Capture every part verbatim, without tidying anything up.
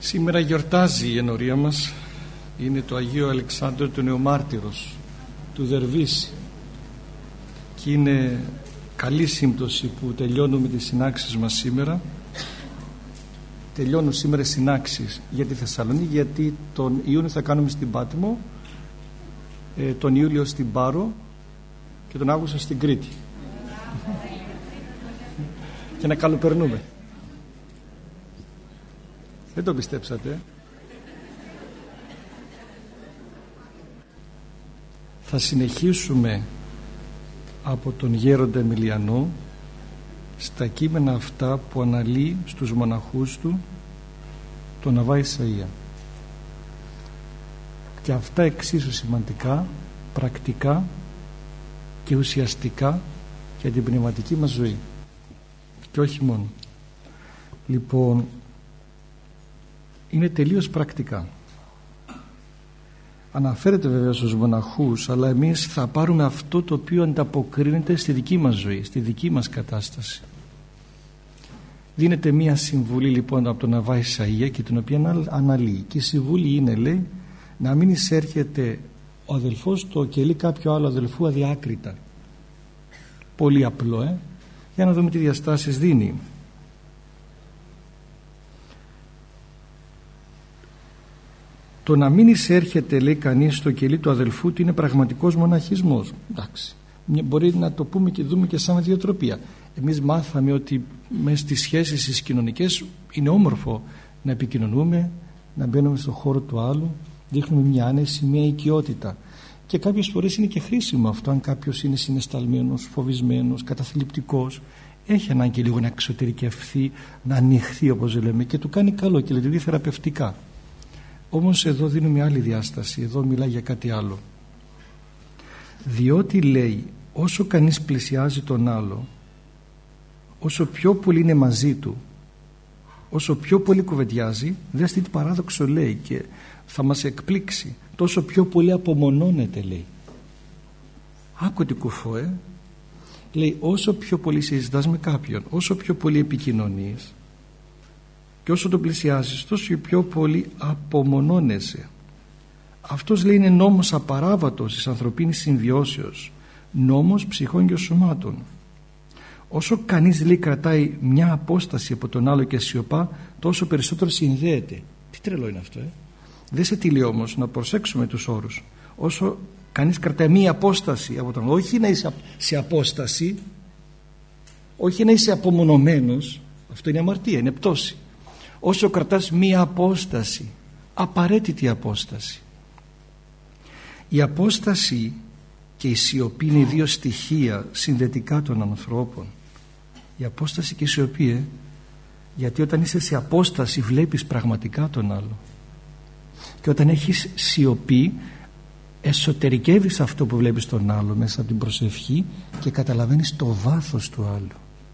Σήμερα γιορτάζει η ενορία μας. Είναι το Αγίο Αλεξάνδρο του Νεομάρτυρος, του Δερβίση, και είναι καλή σύμπτωση που τελειώνουμε τις συνάξεις μας σήμερα. Τελειώνουν σήμερα συνάξεις για τη Θεσσαλονίκη, γιατί τον Ιούνιο θα κάνουμε στην Πάτμο, τον Ιούλιο στην Πάρο και τον Αύγουστο στην Κρήτη. Και να καλοπερνούμε. Δεν το πιστέψατε. Θα συνεχίσουμε από τον Γέροντα Εμιλιανό στα κείμενα αυτά που αναλύει στους μοναχούς του τον Αββά Ισαΐα, και αυτά εξίσου σημαντικά, πρακτικά και ουσιαστικά για την πνευματική μας ζωή, και όχι μόνο. Λοιπόν, είναι τελείως πρακτικά. Αναφέρεται βέβαια στους μοναχούς, αλλά εμείς θα πάρουμε αυτό το οποίο ανταποκρίνεται στη δική μας ζωή, στη δική μας κατάσταση. Δίνεται μία συμβουλή λοιπόν από τον Αββά Ισαΐα, και την οποία αναλύει, και η συμβουλή είναι, λέει, να μην εισέρχεται ο αδελφός το κελί κάποιο άλλο αδελφού αδιάκριτα. Πολύ απλό, ε? Για να δούμε τι διαστάσεις δίνει. Το να μην εισέρχεται, λέει, κανείς στο κελί του αδελφού του είναι πραγματικός μοναχισμός. Εντάξει, μπορεί να το πούμε και δούμε και σαν διατροπία. Εμείς μάθαμε ότι μέσα στις σχέσεις τις κοινωνικές είναι όμορφο να επικοινωνούμε, να μπαίνουμε στον χώρο του άλλου, δείχνουμε μια άνεση, μια οικειότητα, και κάποιες φορές είναι και χρήσιμο αυτό. Αν κάποιος είναι συναισθαλμένος, φοβισμένος, καταθλιπτικός, έχει ανάγκη λίγο να εξωτερικευθεί, να ανοιχθεί, όπως λέμε, και του κάνει καλό και λειτουργεί θεραπευτικά. Όμως εδώ δίνουμε άλλη διάσταση, εδώ μιλάει για κάτι άλλο. Διότι, λέει, όσο κανείς πλησιάζει τον άλλο, όσο πιο πολύ είναι μαζί του, όσο πιο πολύ κουβεντιάζει, δες τι παράδοξο, λέει, και θα μας εκπλήξει, τόσο πιο πολύ απομονώνεται, λέει. Άκου τι κουφό, ε? Λέει, όσο πιο πολύ συζητάς με κάποιον, όσο πιο πολύ επικοινωνείς, και όσο τον πλησιάζεις, τόσο πιο πολύ απομονώνεσαι. Αυτός, λέει, είναι νόμος απαράβατος της ανθρωπίνης συμβιώσεως, νόμος ψυχών και σωμάτων. Όσο κανείς, λέει, κρατάει μια απόσταση από τον άλλο και σιωπά, τόσο περισσότερο συνδέεται. Τι τρελό είναι αυτό, ε? Δεν σε τι λέει όμως, να προσέξουμε τους όρους. Όσο κανείς κρατάει μια απόσταση από τον άλλο, όχι να είσαι σε απόσταση, όχι να είσαι απομονωμένος, αυτό είναι αμαρτία, είναι πτώση. Όσο κρατάς μία απόσταση, απαραίτητη απόσταση. Η απόσταση και η σιωπή είναι δύο στοιχεία συνδετικά των ανθρώπων. Η απόσταση και η σιωπή, ε? γιατί όταν είσαι σε απόσταση βλέπεις πραγματικά τον άλλο, και όταν έχεις σιωπή εσωτερικεύεις αυτό που βλέπεις τον άλλο μέσα από την προσευχή και καταλαβαίνεις το βάθος του άλλου.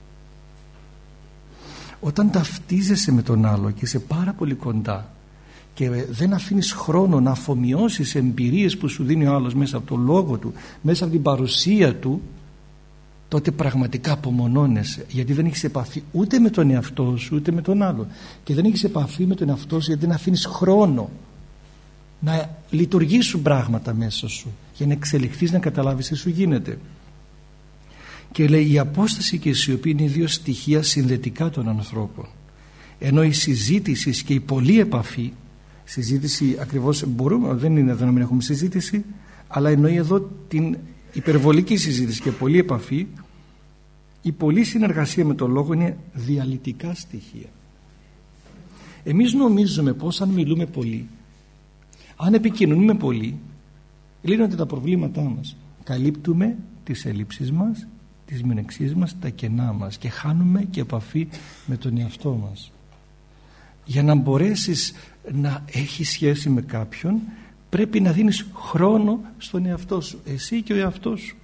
Όταν ταυτίζεσαι με τον άλλο και είσαι πάρα πολύ κοντά και δεν αφήνεις χρόνο να αφομοιώσεις εμπειρίες που σου δίνει ο άλλος μέσα από τον λόγο του, μέσα από την παρουσία του, τότε πραγματικά απομονώνεσαι, γιατί δεν έχεις επαφή ούτε με τον εαυτό σου ούτε με τον άλλο, και δεν έχεις επαφή με τον εαυτό σου γιατί δεν αφήνεις χρόνο να λειτουργήσουν πράγματα μέσα σου για να εξελιχθείς, να καταλάβεις τι σου γίνεται. Και λέει, η απόσταση και η σιωπή είναι δύο στοιχεία συνδετικά των ανθρώπων, ενώ η συζήτηση και η πολλή επαφή, συζήτηση ακριβώς μπορούμε, δεν είναι εδώ να μην έχουμε συζήτηση, αλλά εννοεί εδώ την υπερβολική συζήτηση και πολλή επαφή, η πολλή συνεργασία με τον λόγο είναι διαλυτικά στοιχεία. Εμείς νομίζουμε πως αν μιλούμε πολύ, αν επικοινωνούμε πολύ, λύνονται τα προβλήματά μας, καλύπτουμε τις ελλείψεις μας, τις μειονεξίες μας, τα κενά μας, και χάνουμε και επαφή με τον εαυτό μας. Για να μπορέσεις να έχεις σχέση με κάποιον, πρέπει να δίνεις χρόνο στον εαυτό σου, εσύ και ο εαυτός σου.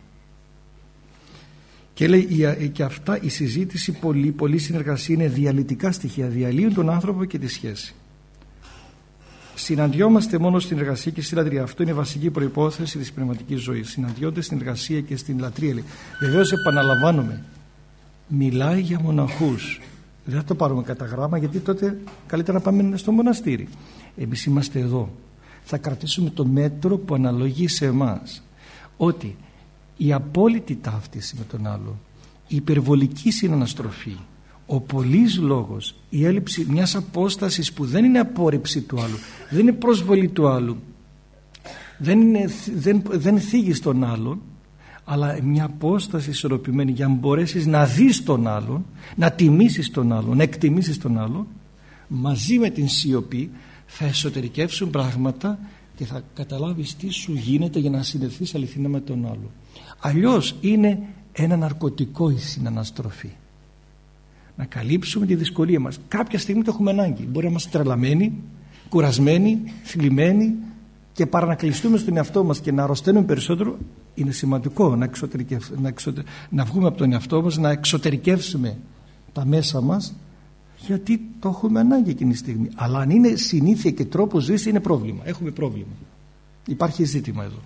Και λέει, και αυτά, η συζήτηση, πολύ, πολύ συνεργασία είναι διαλυτικά στοιχεία, διαλύουν τον άνθρωπο και τη σχέση. Συναντιόμαστε μόνο στην εργασία και στη λατρεία. Αυτό είναι η βασική προϋπόθεση της πνευματικής ζωής. Συναντιόνται στην εργασία και στην λατρεία. Βεβαίως, επαναλαμβάνομαι, μιλάει για μοναχούς, Δεν θα το πάρουμε κατά γράμμα, γιατί τότε καλύτερα να πάμε στο μοναστήρι. Εμείς είμαστε εδώ. Θα κρατήσουμε το μέτρο που αναλογεί σε εμάς. Ότι η απόλυτη ταύτιση με τον άλλο, η υπερβολική συναναστροφή, ο πολύς λόγος, η έλλειψη μιας απόστασης που δεν είναι απόρριψη του άλλου, δεν είναι προσβολή του άλλου, δεν, είναι, δεν, δεν θίγεις τον άλλον, αλλά μια απόσταση ισορροπημένη για να μπορέσεις να δεις τον άλλον, να τιμήσεις τον άλλον, να εκτιμήσεις τον άλλον, μαζί με την σιωπή θα εσωτερικεύσουν πράγματα και θα καταλάβεις τι σου γίνεται για να συνδεθείς αληθινά με τον άλλο. Αλλιώς είναι ένα ναρκωτικό η συναναστροφή. Να καλύψουμε τη δυσκολία μας. Κάποια στιγμή το έχουμε ανάγκη. Μπορεί να είμαστε τρελαμένοι, κουρασμένοι, θλιμμένοι, και παρά να κλειστούμε στον εαυτό μας και να αρρωσταίνουμε περισσότερο, είναι σημαντικό να, να, εξωτε... να βγούμε από τον εαυτό μας, να εξωτερικεύσουμε τα μέσα μας, γιατί το έχουμε ανάγκη εκείνη τη στιγμή. Αλλά αν είναι συνήθεια και τρόπο ζωής, είναι πρόβλημα. Έχουμε πρόβλημα. Υπάρχει ζήτημα εδώ.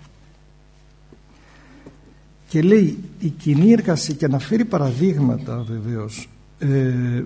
Και λέει η κοινή εργασία, και αναφέρει παραδείγματα βεβαίως, ε,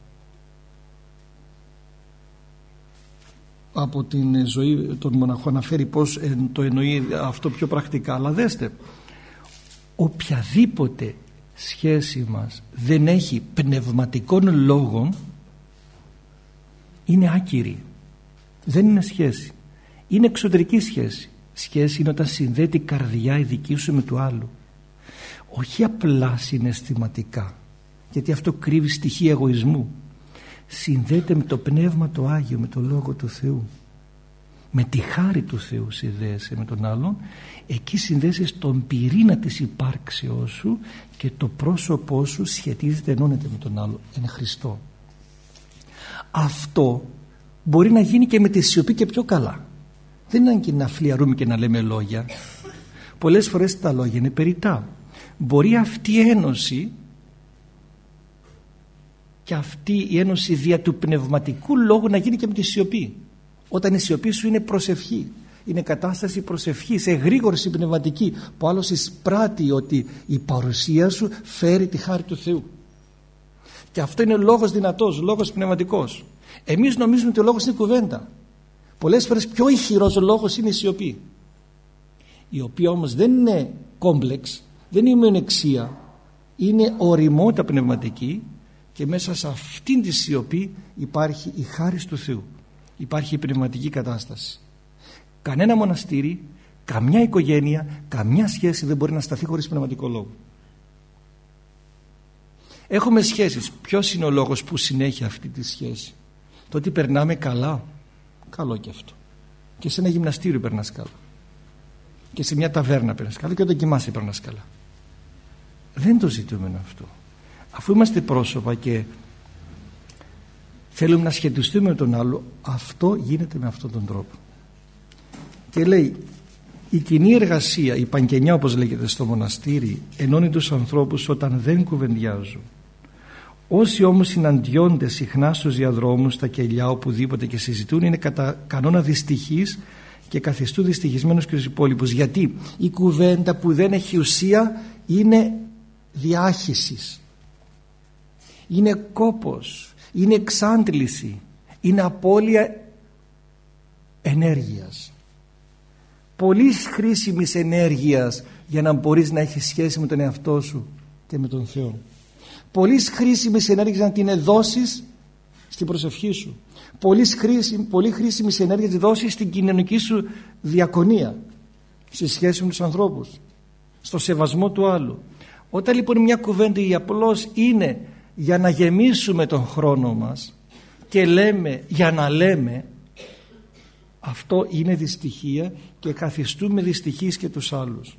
από την ζωή των μοναχών, αναφέρει πως το εννοεί αυτό πιο πρακτικά. Αλλά δέστε, οποιαδήποτε σχέση μας δεν έχει πνευματικών λόγων είναι άκυρη, δεν είναι σχέση, είναι εξωτερική σχέση. Σχέση είναι όταν συνδέεται η καρδιά η δική σου με του άλλου, όχι απλά συναισθηματικά, γιατί αυτό κρύβει στοιχεία εγωισμού. Συνδέεται με το Πνεύμα το Άγιο, με το Λόγο του Θεού, με τη χάρη του Θεού συνδέεσαι με τον άλλον. Εκεί συνδέεσαι στον πυρήνα της υπάρξεώς σου και το πρόσωπό σου σχετίζεται, ενώνεται με τον άλλο, είναι Χριστό. Αυτό μπορεί να γίνει και με τη σιωπή και πιο καλά. Δεν είναι ανάγκη να φλιαρούμε και να λέμε λόγια. Πολλές φορές τα λόγια είναι περιττά. Μπορεί αυτή η ένωση, και αυτή η ένωση δια του πνευματικού λόγου, να γίνει και με τη σιωπή. Όταν η σιωπή σου είναι προσευχή, είναι κατάσταση προσευχής, εγρήγορση πνευματική, που άλλος εισπράττει ότι η παρουσία σου φέρει τη χάρη του Θεού. Και αυτό είναι λόγος δυνατός, λόγος πνευματικός. Εμείς νομίζουμε ότι ο λόγος είναι κουβέντα. Πολλές φορές πιο ηχηρός λόγος είναι η σιωπή, η οποία όμως δεν είναι κόμπλεξ, δεν είναι μειονεξία, είναι ωριμότητα πνευματική, και μέσα σε αυτήν τη σιωπή υπάρχει η χάρις του Θεού, υπάρχει η πνευματική κατάσταση. Κανένα μοναστήρι, καμιά οικογένεια, καμιά σχέση δεν μπορεί να σταθεί χωρίς πνευματικό λόγο. Έχουμε σχέσεις. Ποιος είναι ο λόγος που συνέχει αυτή τη σχέση? Το ότι περνάμε καλά, καλό και αυτό. Και σε ένα γυμναστήριο περνάς καλά, και σε μια ταβέρνα περνάς καλά, και όταν κοιμάσαι περνάς καλά. Δεν το ζητούμε αυτό. Αφού είμαστε πρόσωπα και θέλουμε να σχετιστούμε με τον άλλο, αυτό γίνεται με αυτόν τον τρόπο. Και λέει, η κοινή εργασία, η παγγενιά όπως λέγεται στο μοναστήρι, ενώνει τους ανθρώπους όταν δεν κουβεντιάζουν. Όσοι όμως συναντιόνται συχνά στους διαδρόμους, στα κελιά, οπουδήποτε και συζητούν, είναι κατά κανόνα δυστυχείς και καθιστούν δυστυχισμένους και τους υπόλοιπους. Γιατί η κουβέντα που δεν έχει ουσία είναι διάχυσης, είναι κόπος, είναι εξάντληση, είναι απώλεια ενέργειας, πολύ χρήσιμης ενέργειας, για να μπορείς να έχεις σχέση με τον εαυτό σου και με τον Θεό. Πολύ χρήσιμης ενέργειας να την δώσεις στην προσευχή σου, πολύ χρήσιμη, πολύ χρήσιμης ενέργειας να δώσεις στην κοινωνική σου διακονία, στη σχέση με τους ανθρώπους, στο σεβασμό του άλλου. Όταν λοιπόν μια κουβέντα ή απλώς είναι για να γεμίσουμε τον χρόνο μας και λέμε για να λέμε, αυτό είναι δυστυχία και καθιστούμε δυστυχείς και τους άλλους.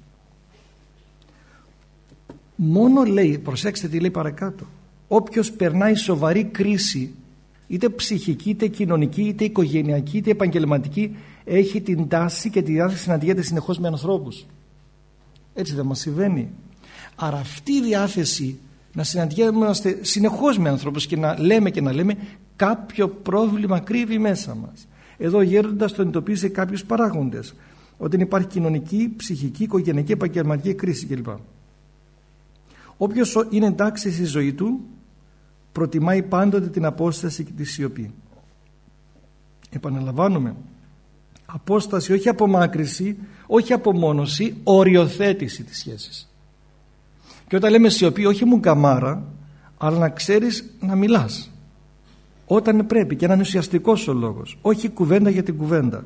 Μόνο, λέει, προσέξτε τι λέει παρακάτω, όποιος περνάει σοβαρή κρίση, είτε ψυχική, είτε κοινωνική, είτε οικογενειακή, είτε επαγγελματική, έχει την τάση και τη διάθεση να συναντιέται συνεχώς με ανθρώπους. Έτσι δεν μας συμβαίνει? Άρα αυτή η διάθεση να συναντιόμαστε συνεχώς με ανθρώπους και να λέμε και να λέμε, κάποιο πρόβλημα κρύβει μέσα μας. Εδώ ο γέροντας το εντοπίζει κάποιους παράγοντες, όταν υπάρχει κοινωνική, ψυχική, οικογενειακή, επαγγελματική κρίση κλπ. Όποιος είναι εντάξει στη ζωή του, προτιμάει πάντοτε την απόσταση και τη σιωπή. Επαναλαμβάνουμε, απόσταση, όχι απομάκρυση, όχι απομόνωση, οριοθέτηση της σχέσης. Και όταν λέμε σιωπή, όχι μου καμάρα, αλλά να ξέρεις να μιλάς όταν πρέπει και να είναι ουσιαστικός ο λόγος, όχι κουβέντα για την κουβέντα.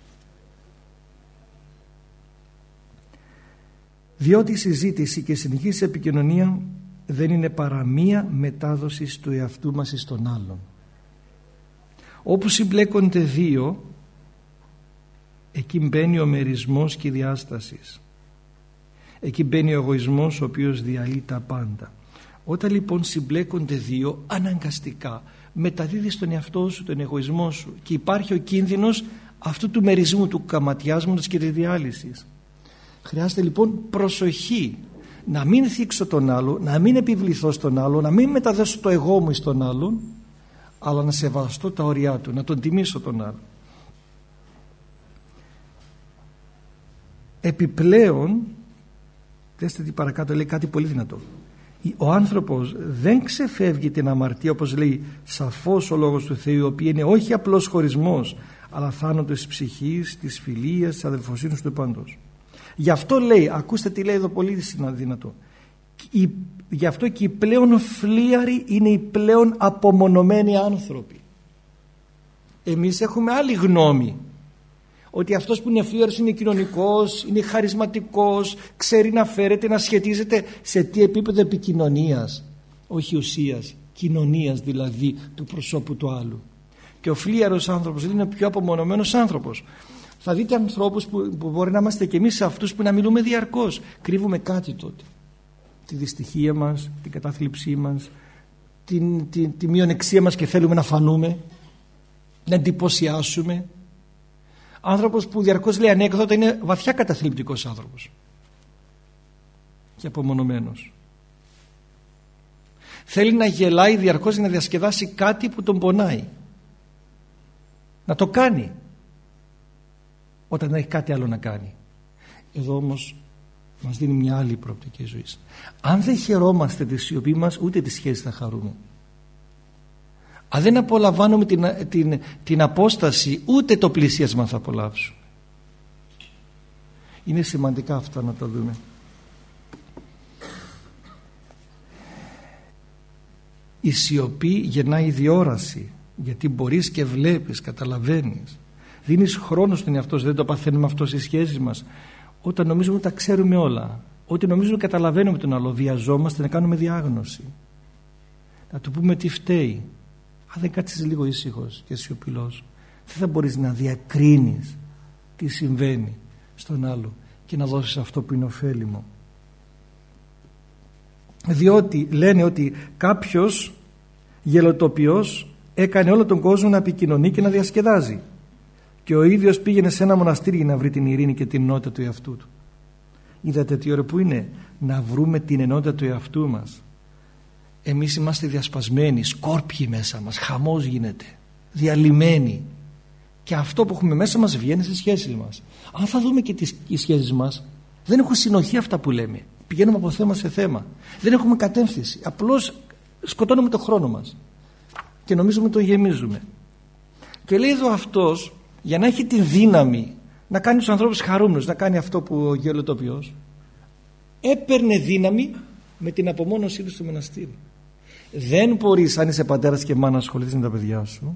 Διότι η συζήτηση και η συνεχής επικοινωνία δεν είναι παρά μία μετάδοση του εαυτού μας εις τον άλλον. Όπου συμπλέκονται δύο, εκεί μπαίνει ο μερισμός και η διάσταση. Εκεί μπαίνει ο εγωισμός, ο οποίος διαλύει τα πάντα. Όταν λοιπόν συμπλέκονται δύο, αναγκαστικά μεταδίδεις τον εαυτό σου, τον εγωισμό σου, και υπάρχει ο κίνδυνος αυτού του μερισμού, του καματιάσματος και της διάλυσης. Χρειάζεται λοιπόν προσοχή, να μην θίξω τον άλλο, να μην επιβληθώ στον άλλο, να μην μεταδώσω το εγώ μου στον άλλον, αλλά να σεβαστώ τα όρια του, να τον τιμήσω τον άλλο. Επιπλέον, δέστε τι παρακάτω, λέει κάτι πολύ δυνατό. Ο άνθρωπος δεν ξεφεύγει την αμαρτία, όπως λέει σαφώς ο λόγος του Θεού, η οποία είναι όχι απλός χωρισμός, αλλά θάνατος της ψυχής, της φιλίας, της αδελφοσύνης του πάντος. Γι' αυτό λέει, ακούστε τι λέει εδώ, πολύ δυνατό, η, γι' αυτό και οι πλέον φλίαροι είναι οι πλέον απομονωμένοι άνθρωποι. Εμείς έχουμε άλλη γνώμη, ότι αυτός που είναι φλίαρος είναι κοινωνικός, είναι χαρισματικός, ξέρει να φέρεται, να σχετίζεται σε τι επίπεδο επικοινωνίας, όχι ουσίας, κοινωνίας δηλαδή του προσώπου του άλλου. Και ο φλίαρος άνθρωπος είναι ο πιο απομονωμένος άνθρωπος. Θα δείτε ανθρώπους που, που μπορεί να είμαστε και εμείς αυτούς που να μιλούμε διαρκώς. Κρύβουμε κάτι τότε. Τη δυστυχία μας, την κατάθλιψή μας, την, την, τη μειονεξία μας και θέλουμε να φανούμε, να εντυπωσιάσουμε. Άνθρωπος που διαρκώς λέει ανέκδοτα είναι βαθιά καταθλιπτικός άνθρωπος και απομονωμένος. Θέλει να γελάει διαρκώς, να διασκεδάσει κάτι που τον πονάει. Να το κάνει όταν δεν έχει κάτι άλλο να κάνει. Εδώ όμως μας δίνει μια άλλη προοπτική ζωής. Αν δεν χαιρόμαστε τη σιωπή μας, ούτε τη σχέση θα χαρούμε. Αν δεν απολαμβάνουμε την, την, την απόσταση, ούτε το πλησίασμα θα απολαύσουμε. Είναι σημαντικά αυτά να τα δούμε. Η σιωπή γεννάει διόραση, γιατί μπορείς και βλέπεις, καταλαβαίνεις. Δίνεις χρόνο στον εαυτό σου, δεν το παθαίνουμε αυτό στις σχέσεις μας. Όταν νομίζουμε ότι τα ξέρουμε όλα, όταν νομίζουμε ότι καταλαβαίνουμε τον άλλο, βιαζόμαστε να κάνουμε διάγνωση. Να του πούμε τι φταίει. Αν δεν κάτσεις λίγο ήσυχος και σιωπηλός, δεν θα μπορείς να διακρίνεις τι συμβαίνει στον άλλο και να δώσεις αυτό που είναι ωφέλιμο. Διότι λένε ότι κάποιος γελοτοποιός έκανε όλο τον κόσμο να επικοινωνεί και να διασκεδάζει, και ο ίδιος πήγαινε σε ένα μοναστήρι για να βρει την ειρήνη και την ενότητα του εαυτού του. Είδατε τι ώρα που είναι να βρούμε την ενότητα του εαυτού μας. Εμείς είμαστε διασπασμένοι, σκόρπιοι μέσα μας, χαμός γίνεται, διαλυμένοι, και αυτό που έχουμε μέσα μας βγαίνει στις σχέσεις μας. Αν θα δούμε και τις σχέσεις μας, δεν έχουν συνοχή αυτά που λέμε, πηγαίνουμε από θέμα σε θέμα, δεν έχουμε κατεύθυνση, απλώς σκοτώνουμε τον χρόνο μας και νομίζουμε τον γεμίζουμε. Και λέει εδώ αυτός, για να έχει τη δύναμη να κάνει τους ανθρώπους χαρούμενους, να κάνει αυτό που ο γελοτοποιός έπαιρνε δύναμη με την απομόνωσή του στο μοναστήρι. Δεν μπορείς, αν είσαι πατέρας και μάνα, να ασχοληθείς με τα παιδιά σου,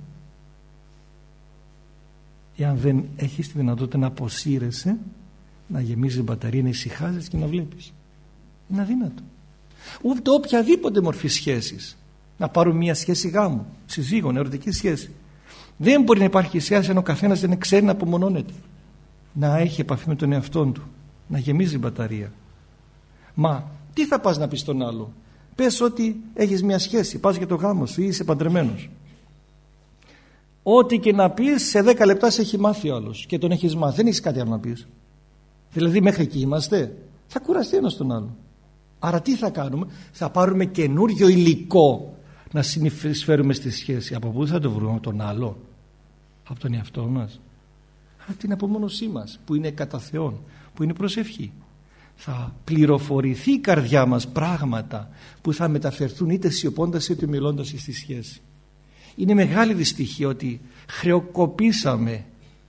εάν δεν έχεις τη δυνατότητα να αποσύρεσαι, να γεμίζεις μπαταρία, να ησυχάζεις και να βλέπεις. Είναι αδύνατο. Ούτε οποιαδήποτε μορφή σχέσης, να πάρουν μια σχέση γάμου, συζύγων, ερωτική σχέση, δεν μπορεί να υπάρχει σχέση αν ο καθένας δεν ξέρει να απομονώνεται, να έχει επαφή με τον εαυτόν του, να γεμίζει μπαταρία. Μα τι θα πας να πεις στον άλλο? Πες ότι έχεις μια σχέση, πας για το γάμο σου ή είσαι παντρεμένος. Ό,τι και να πεις, σε δέκα λεπτά σε έχει μάθει ο άλλος και τον έχεις μάθει, δεν έχεις κάτι άλλο να πεις. Δηλαδή μέχρι εκεί είμαστε, θα κουραστεί ένας τον άλλο. Άρα τι θα κάνουμε? Θα πάρουμε καινούριο υλικό να συνεισφέρουμε στη σχέση. Από πού θα το βρούμε? Από τον άλλο? Από τον εαυτό μας? Από την απομόνωσή μας που είναι κατά Θεόν, που είναι προσευχή. θα πληροφορηθεί η καρδιά μας πράγματα που θα μεταφερθούν είτε σιωπώντας είτε μιλώντας στη σχέση. Είναι μεγάλη δυστυχία ότι χρεοκοπήσαμε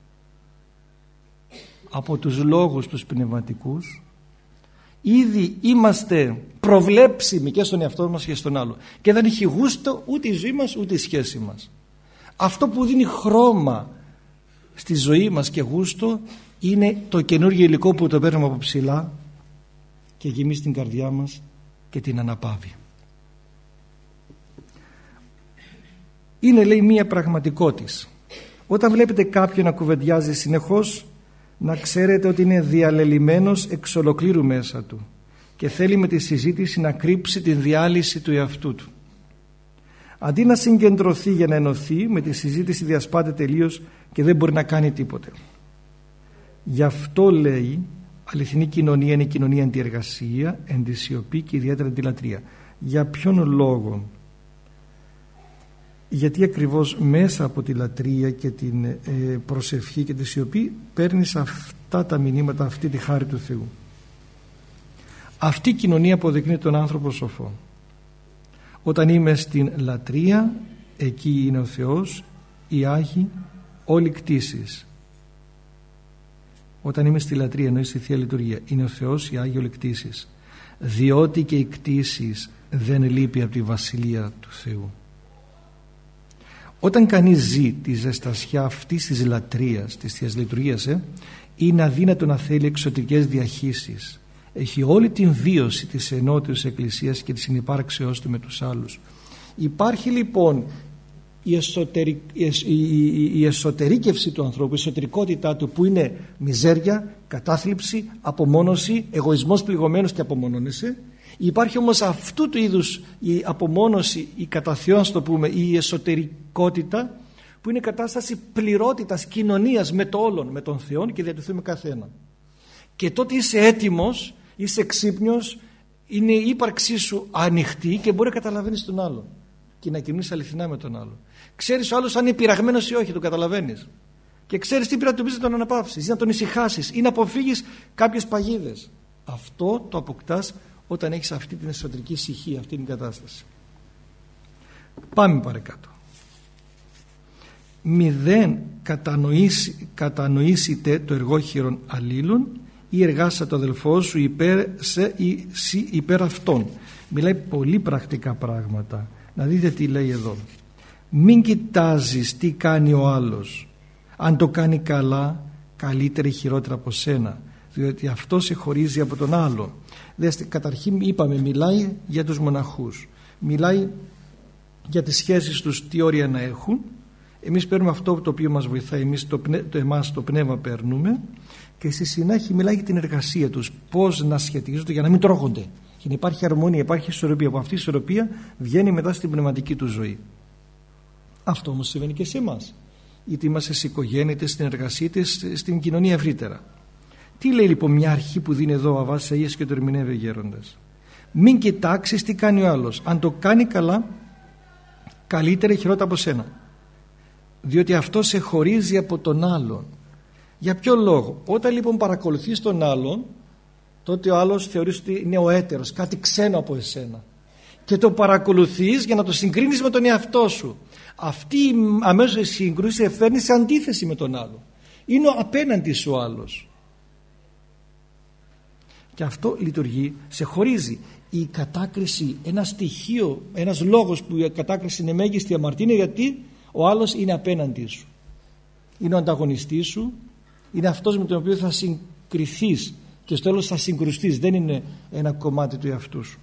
από τους λόγους τους πνευματικούς. Ήδη είμαστε προβλέψιμοι και στον εαυτό μας και στον άλλο και δεν έχει γούστο ούτε η ζωή μας ούτε η σχέση μας. Αυτό που δίνει χρώμα στη ζωή μας και γούστο είναι το καινούργιο υλικό που το παίρνουμε από ψηλά και γεμίζει την καρδιά μας και την αναπαύει. Είναι, λέει, μία πραγματικότης. Όταν βλέπετε κάποιον να κουβεντιάζει συνεχώς, να ξέρετε ότι είναι διαλελειμμένος εξ ολοκλήρου μέσα του και θέλει με τη συζήτηση να κρύψει την διάλυση του εαυτού του. Αντί να συγκεντρωθεί για να ενωθεί, με τη συζήτηση διασπάται τελείως και δεν μπορεί να κάνει τίποτε. Γι' αυτό, λέει, αληθινή κοινωνία είναι η κοινωνία εν τη εργασία, εν τη σιωπή και ιδιαίτερα εν τη λατρεία. Για ποιον λόγο? Γιατί ακριβώς μέσα από τη λατρεία και την ε, προσευχή και τη σιωπή παίρνεις αυτά τα μηνύματα, αυτή τη χάρη του Θεού. Αυτή η κοινωνία αποδεικνύει τον άνθρωπο σοφό. Όταν είμαι στην λατρεία, εκεί είναι ο Θεός, οι Άγιοι, όλοι κτήσεις. Όταν είμαι στη λατρεία, εννοεί στη Θεία Λειτουργία, είναι ο Θεός, οι Άγιοι, όλοι κτήσεις. Διότι και οι κτήσεις δεν λείπει από τη Βασιλεία του Θεού. Όταν κανείς ζει τη ζεστασιά αυτής της λατρείας, της Θείας Λειτουργίας, ε, είναι αδύνατο να θέλει εξωτερικές διαχύσεις. Έχει όλη την βίωση της ενότητας της Εκκλησίας και της συνυπάρξεώς του με τους άλλους. Υπάρχει λοιπόν η, εσωτερικ... η εσωτερήκευση του ανθρώπου, η εσωτερικότητά του που είναι μιζέρια, κατάθλιψη, απομόνωση, εγωισμός πληγωμένος και απομονώνεσαι. Υπάρχει όμως αυτού του είδους η απομόνωση, η κατά Θεό, το πούμε, η εσωτερικότητα που είναι κατάσταση πληρότητας κοινωνίας με το όλον, με τον Θεό και διατηρηθεί με καθένα. Και τότε είσαι έτοιμος, είσαι ξύπνιος, είναι η ύπαρξή σου ανοιχτή και μπορεί να καταλαβαίνεις τον άλλον και να κοινωνείς αληθινά με τον άλλον. Ξέρεις ο άλλος αν είναι πειραγμένος ή όχι, το καταλαβαίνεις. Και ξέρεις τι πρέπει να του πεις να τον αναπαύσεις ή να τον ησυχάσεις ή να αποφύγεις κάποιες παγίδες. Αυτό το αποκτάς όταν έχεις αυτή την εσωτερική ησυχία, αυτή την κατάσταση. Πάμε παρακάτω. Μηδέν κατανοήσει, κατανοήσετε το εργόχειρον αλλήλων ή εργάσα το αδελφό σου υπέρ, σε, ή, σι, υπέρ αυτών. Μιλάει πολύ πρακτικά πράγματα. Να δείτε τι λέει εδώ. Μην κοιτάζεις τι κάνει ο άλλος. Αν το κάνει καλά, καλύτερα ή χειρότερα από σένα, διότι αυτό σε χωρίζει από τον άλλο. Δέστε, καταρχήν είπαμε, μιλάει για τους μοναχούς, μιλάει για τις σχέσεις τους, τι όρια να έχουν. Εμείς παίρνουμε αυτό το οποίο μας βοηθάει, εμείς το, πνε, το εμάς το πνεύμα παίρνουμε, και στη συνέχεια μιλάει για την εργασία τους, πώς να σχετίζονται για να μην τρώγονται, για να υπάρχει αρμονία, υπάρχει ισορροπία. Από αυτή η ισορροπία βγαίνει μετά στην πνευματική του ζωή. Αυτό όμως συμβαίνει και σε εμάς, είτε είμαστε σε οικογένεια, είτε στην εργασία, είτε στην κοινωνία ευρύτερα. Τι λέει λοιπόν μια αρχή που δίνει εδώ ο Αββάς Αγίας και το ερμηνεύει ο Γέροντας? Μην κοιτάξεις τι κάνει ο άλλος. Αν το κάνει καλά, καλύτερα ή χειρότερα από σένα, διότι αυτό σε χωρίζει από τον άλλον. Για ποιο λόγο? Όταν λοιπόν παρακολουθείς τον άλλον, τότε ο άλλος θεωρείς ότι είναι ο έτερος, κάτι ξένο από εσένα, και το παρακολουθείς για να το συγκρίνεις με τον εαυτό σου. Αυτή αμέσως η σύγκρουση σε φέρνει σε αντίθεση με τον άλλο. Είναι απέναντι σου ο άλλος. Και αυτό λειτουργεί, σε χωρίζει. Η κατάκριση, ένα στοιχείο, ένας λόγος που η κατάκριση είναι μέγιστη αμαρτία, είναι γιατί ο άλλος είναι απέναντι σου. Είναι ο ανταγωνιστής σου, είναι αυτός με τον οποίο θα συγκριθείς και στο τέλος θα συγκρουστείς, δεν είναι ένα κομμάτι του εαυτού σου.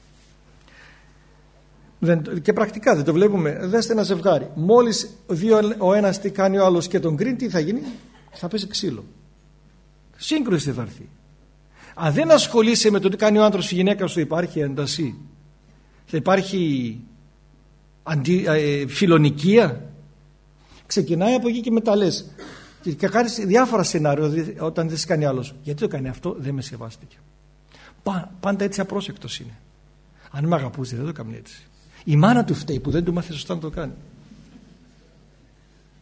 Δεν, και πρακτικά δεν το βλέπουμε. Δέστε ένα ζευγάρι, μόλις δει ο ένας τι κάνει ο άλλος και τον κρίνει, τι θα γίνει? Θα πέσει ξύλο, σύγκρουση θα έρθει. Αν δεν ασχολείσαι με το τι κάνει ο άντρας, η γυναίκα σου, υπάρχει ένταση, θα υπάρχει αντι, ε, φιλονικία. Ξεκινάει από εκεί και μετά λες και κάνεις διάφορα σενάρια όταν δεν σε κάνει άλλος. Γιατί το κάνει αυτό? Δεν με σεβάστηκε. Πα, πάντα έτσι απρόσεκτος είναι. Αν με αγαπούσε δεν το κάνει έτσι. Η μάνα του φταίει που δεν του μάθε σωστά να το κάνει.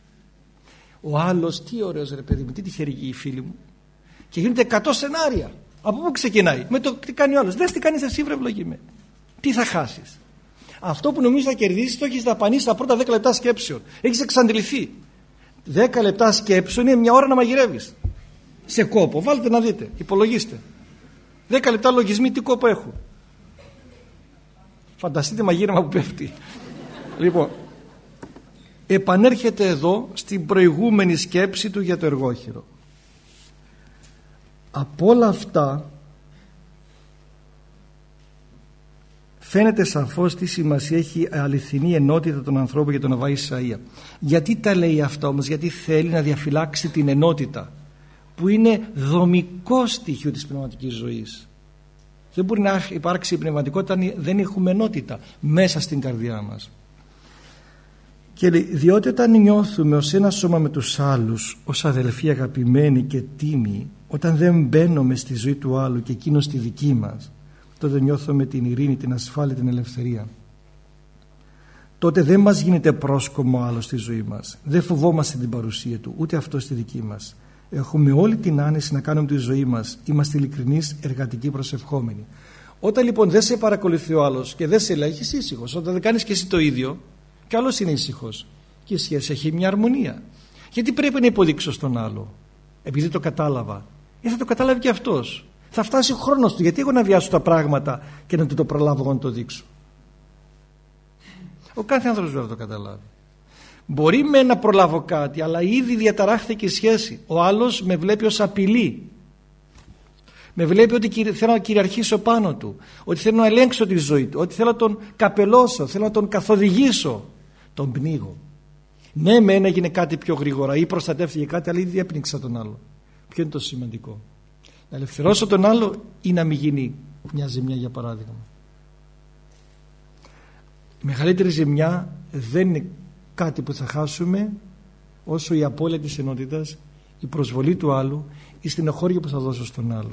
Ο άλλος, τι ωραίος ρε παιδί μου, τι τυχερή η φίλη μου. Και γίνονται εκατό σενάρια. Από πού ξεκινάει? Με το τι κάνει ο άλλος. Δες τι κάνεις εσύ, βρε ευλογημένη. Τι θα χάσεις? Αυτό που νομίζεις θα κερδίσεις το έχεις δαπανίσει στα πρώτα δέκα λεπτά σκέψεων. Έχεις εξαντληθεί. δέκα λεπτά σκέψεων είναι μια ώρα να μαγειρεύεις. Σε κόπο. Βάλτε να δείτε. Υπολογίστε. δέκα λεπτά λογισμοί τι κόπο έχουν. Φανταστείτε μαγείρεμα που πέφτει. Λοιπόν, επανέρχεται εδώ στην προηγούμενη σκέψη του για το εργόχειρο. Από όλα αυτά φαίνεται σαφώς τι σημασία έχει αληθινή ενότητα των ανθρώπων για τον Αββά Ισαΐα. Γιατί τα λέει αυτά όμως? Γιατί θέλει να διαφυλάξει την ενότητα που είναι δομικό στοιχείο της πνευματικής ζωής. Δεν μπορεί να υπάρξει πνευματικότητα αν δεν έχουμε ενότητα μέσα στην καρδιά μας. Και λέει, διότι όταν νιώθουμε ως ένα σώμα με τους άλλους, ως αδελφοί αγαπημένοι και τίμοι, όταν δεν μπαίνουμε στη ζωή του άλλου και εκείνο στη δική μας, τότε νιώθουμε την ειρήνη, την ασφάλεια, την ελευθερία. Τότε δεν μας γίνεται πρόσκομο άλλο στη ζωή μας. Δεν φοβόμαστε την παρουσία του, ούτε αυτό στη δική μας. Έχουμε όλη την άνεση να κάνουμε τη ζωή μας. Είμαστε ειλικρινείς, εργατικοί, προσευχόμενοι. Όταν λοιπόν δεν σε παρακολουθεί ο άλλος και δεν σε λέει, είσαι ήσυχος. Όταν δεν κάνεις και εσύ το ίδιο, κι άλλος είναι ήσυχος. Και η σχέση έχει μια αρμονία. Γιατί πρέπει να υποδείξω στον άλλο? Επειδή το κατάλαβα. Ή θα το καταλάβει και αυτός. Θα φτάσει ο χρόνος του. Γιατί εγώ να βιάσω τα πράγματα και να του το προλάβω εγώ να το δείξω? Ο κάθε άνθρωπος βέβαια το καταλάβει. Μπορεί με να προλάβω κάτι, αλλά ήδη διαταράχθηκε η σχέση. Ο άλλος με βλέπει ως απειλή. Με βλέπει ότι θέλω να κυριαρχήσω πάνω του, ότι θέλω να ελέγξω τη ζωή του, ότι θέλω να τον καπελώσω, θέλω να τον καθοδηγήσω. Τον πνίγω. Ναι, μεν έγινε κάτι πιο γρήγορα ή προστατεύτηκε κάτι, αλλά ήδη έπνιξα τον άλλο. Ποιο είναι το σημαντικό? Να ελευθερώσω τον άλλο ή να μην γίνει μια ζημιά, για παράδειγμα? Η μεγαλύτερη ζημιά δεν είναι κάτι που θα χάσουμε όσο η απώλεια της ενότητας, η προσβολή του άλλου, η στενοχώρια που θα δώσω στον άλλο.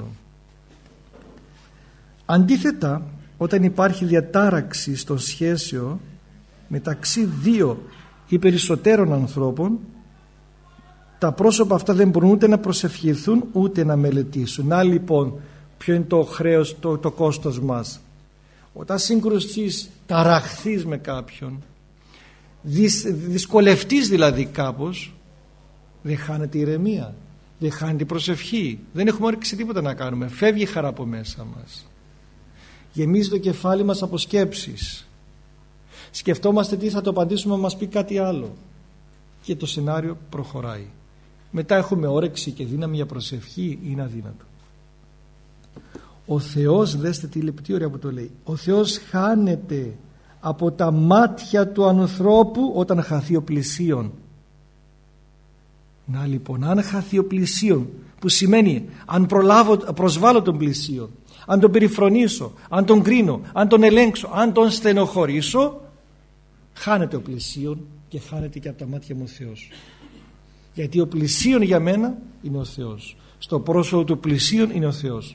Αντίθετα, όταν υπάρχει διατάραξη στον σχέσιο μεταξύ δύο ή περισσότερων ανθρώπων, τα πρόσωπα αυτά δεν μπορούν ούτε να προσευχηθούν ούτε να μελετήσουν. Να λοιπόν, ποιο είναι το χρέος, το, το κόστος μας? Όταν συγκρουστείς, ταραχθείς με κάποιον, δυσ, δυσκολευτείς δηλαδή κάπως, δεν χάνεται η ηρεμία, δεν χάνεται η προσευχή, δεν έχουμε όρεξη τίποτα να κάνουμε, φεύγει η χαρά από μέσα μας, γεμίζει το κεφάλι μας από σκέψεις, σκεφτόμαστε τι θα το απαντήσουμε αν μας πει κάτι άλλο και το σενάριο προχωράει. Μετά έχουμε όρεξη και δύναμη για προσευχή, είναι αδύνατο. Ο Θεός, δέστε τι, τι ωραία που το λέει, ο Θεός χάνεται από τα μάτια του ανθρώπου όταν χαθεί ο πλησίον. Να λοιπόν, αν χαθεί ο πλησίον, που σημαίνει αν προλάβω, προσβάλλω τον πλησίον, αν τον περιφρονήσω, αν τον κρίνω, αν τον ελέγξω, αν τον στενοχωρήσω, χάνεται ο πλησίον και χάνεται και από τα μάτια μου ο Θεός. Γιατί ο πλησίον για μένα είναι ο Θεός. Στο πρόσωπο του πλησίον είναι ο Θεός.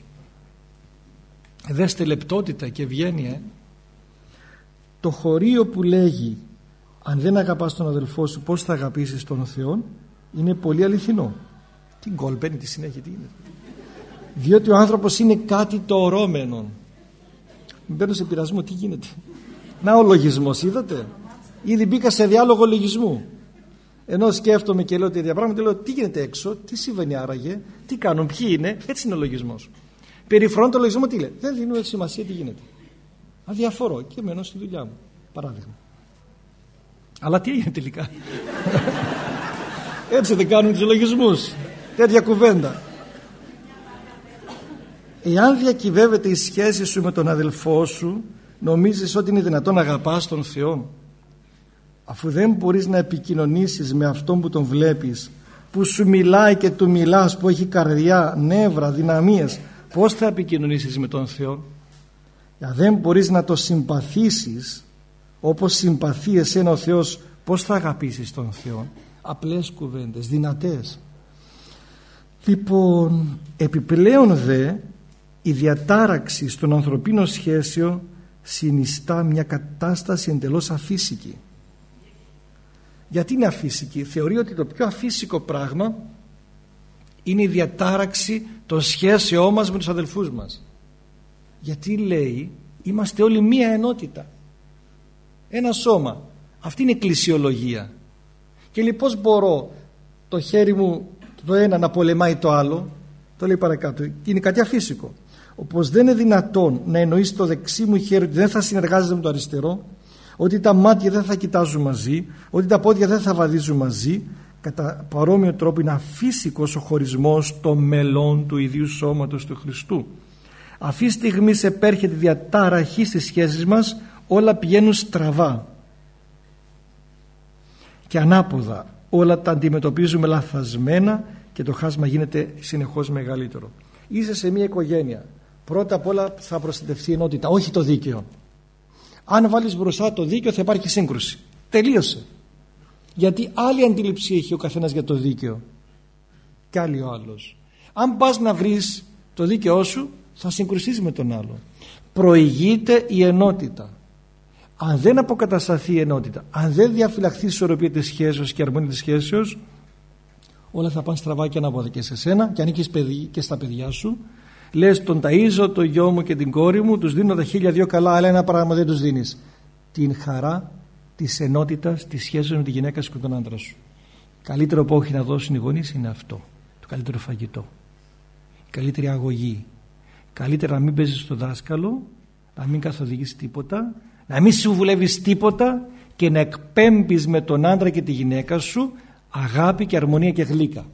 Δέστε λεπτότητα και ευγένεια. ε. Το χωρίο που λέγει αν δεν αγαπάς τον αδελφό σου πώς θα αγαπήσεις τον Θεό είναι πολύ αληθινό. Τι γκολ μπαίνει τη συνέχεια, τι είναι? Διότι ο άνθρωπος είναι κάτι το ορώμενο. Μην παίρνω σε πειρασμό, τι γίνεται? Να ο λογισμός, είδατε? Ήδη μπήκα σε διάλογο λογισμού. Ενώ σκέφτομαι και λέω τέτοια πράγματα, λέω τι γίνεται έξω, τι συμβαίνει άραγε, τι κάνουν, ποιοι είναι, έτσι είναι ο λογισμός. Περιφρονώ το λογισμό, τι λέει? Δεν δίνω σημασία τι γίνεται. Αδιαφορώ και μένω στη δουλειά μου, παράδειγμα. Αλλά τι έγινε τελικά? Έτσι δεν κάνουν τους λογισμούς, τέτοια κουβέντα. Εάν διακυβεύεται η σχέση σου με τον αδελφό σου, νομίζεις ότι είναι δυνατόν να αγαπάς τον Θεό? Αφού δεν μπορείς να επικοινωνήσεις με αυτόν που τον βλέπεις, που σου μιλάει και του μιλάς, που έχει καρδιά, νεύρα, δυναμίες, πώς θα επικοινωνήσεις με τον Θεό? Αν δεν μπορείς να το συμπαθήσεις όπως συμπαθεί εσένα ο Θεός, πώς θα αγαπήσεις τον Θεό? Απλές κουβέντες, δυνατές. Λοιπόν, επιπλέον δε η διατάραξη στον ανθρωπίνο σχέσιο συνιστά μια κατάσταση εντελώς αφύσικη. Γιατί είναι αφύσικη? Θεωρεί ότι το πιο αφύσικο πράγμα Είναι η διατάραξη των σχέσεών μας με τους αδελφούς μας. Γιατί λέει είμαστε όλοι μία ενότητα, ένα σώμα. Αυτή είναι η εκκλησιολογία. Και λοιπόν πώς μπορώ το χέρι μου το ένα να πολεμάει το άλλο? Το λέει παρακάτω, είναι κάτι αφύσικο. Όπως δεν είναι δυνατόν να εννοείς το δεξί μου χέρι ότι δεν θα συνεργάζεται με το αριστερό, ότι τα μάτια δεν θα κοιτάζουν μαζί, ότι τα πόδια δεν θα βαδίζουν μαζί, κατά παρόμοιο τρόπο είναι αφύσικος ο χωρισμός των μελών του ιδίου σώματος του Χριστού. Αυτή τη στιγμή επέρχεται διατάραχη στις σχέσεις μας, όλα πηγαίνουν στραβά και ανάποδα, όλα τα αντιμετωπίζουμε λαθασμένα και το χάσμα γίνεται συνεχώς μεγαλύτερο. Είσαι σε μια οικογένεια, πρώτα απ' όλα θα προστατευτεί η ενότητα, όχι το δίκαιο. Αν βάλεις μπροστά το δίκαιο θα υπάρχει σύγκρουση. Τελείωσε. Γιατί άλλη αντίληψη έχει ο καθένας για το δίκαιο και άλλη ο άλλος. Αν πας να βρεις το δίκαιό σου θα συγκρουστείς με τον άλλο. Προηγείται η ενότητα. Αν δεν αποκατασταθεί η ενότητα, αν δεν διαφυλαχθεί η ισορροπία της σχέσεως και η αρμονία της σχέσεως, όλα θα πάνε στραβά και ανάποδα και σε σένα και ανήκεις παιδί και στα παιδιά σου. Λες τον ταΐζω, το γιο μου και την κόρη μου, τους δίνω τα χίλια δυο καλά, αλλά ένα πράγμα δεν τους δίνεις: την χαρά της ενότητας, της σχέσης με τη γυναίκα σου και τον άντρα σου. Καλύτερο που έχει να δώσουν οι γονείς είναι αυτό, το καλύτερο φαγητό, η καλύτερη αγωγή. Καλύτερα να μην παίζεις στο δάσκαλο, να μην καθοδηγείς τίποτα, να μην συμβουλεύεις τίποτα και να εκπέμπεις με τον άντρα και τη γυναίκα σου αγάπη και αρμονία και γλύκα.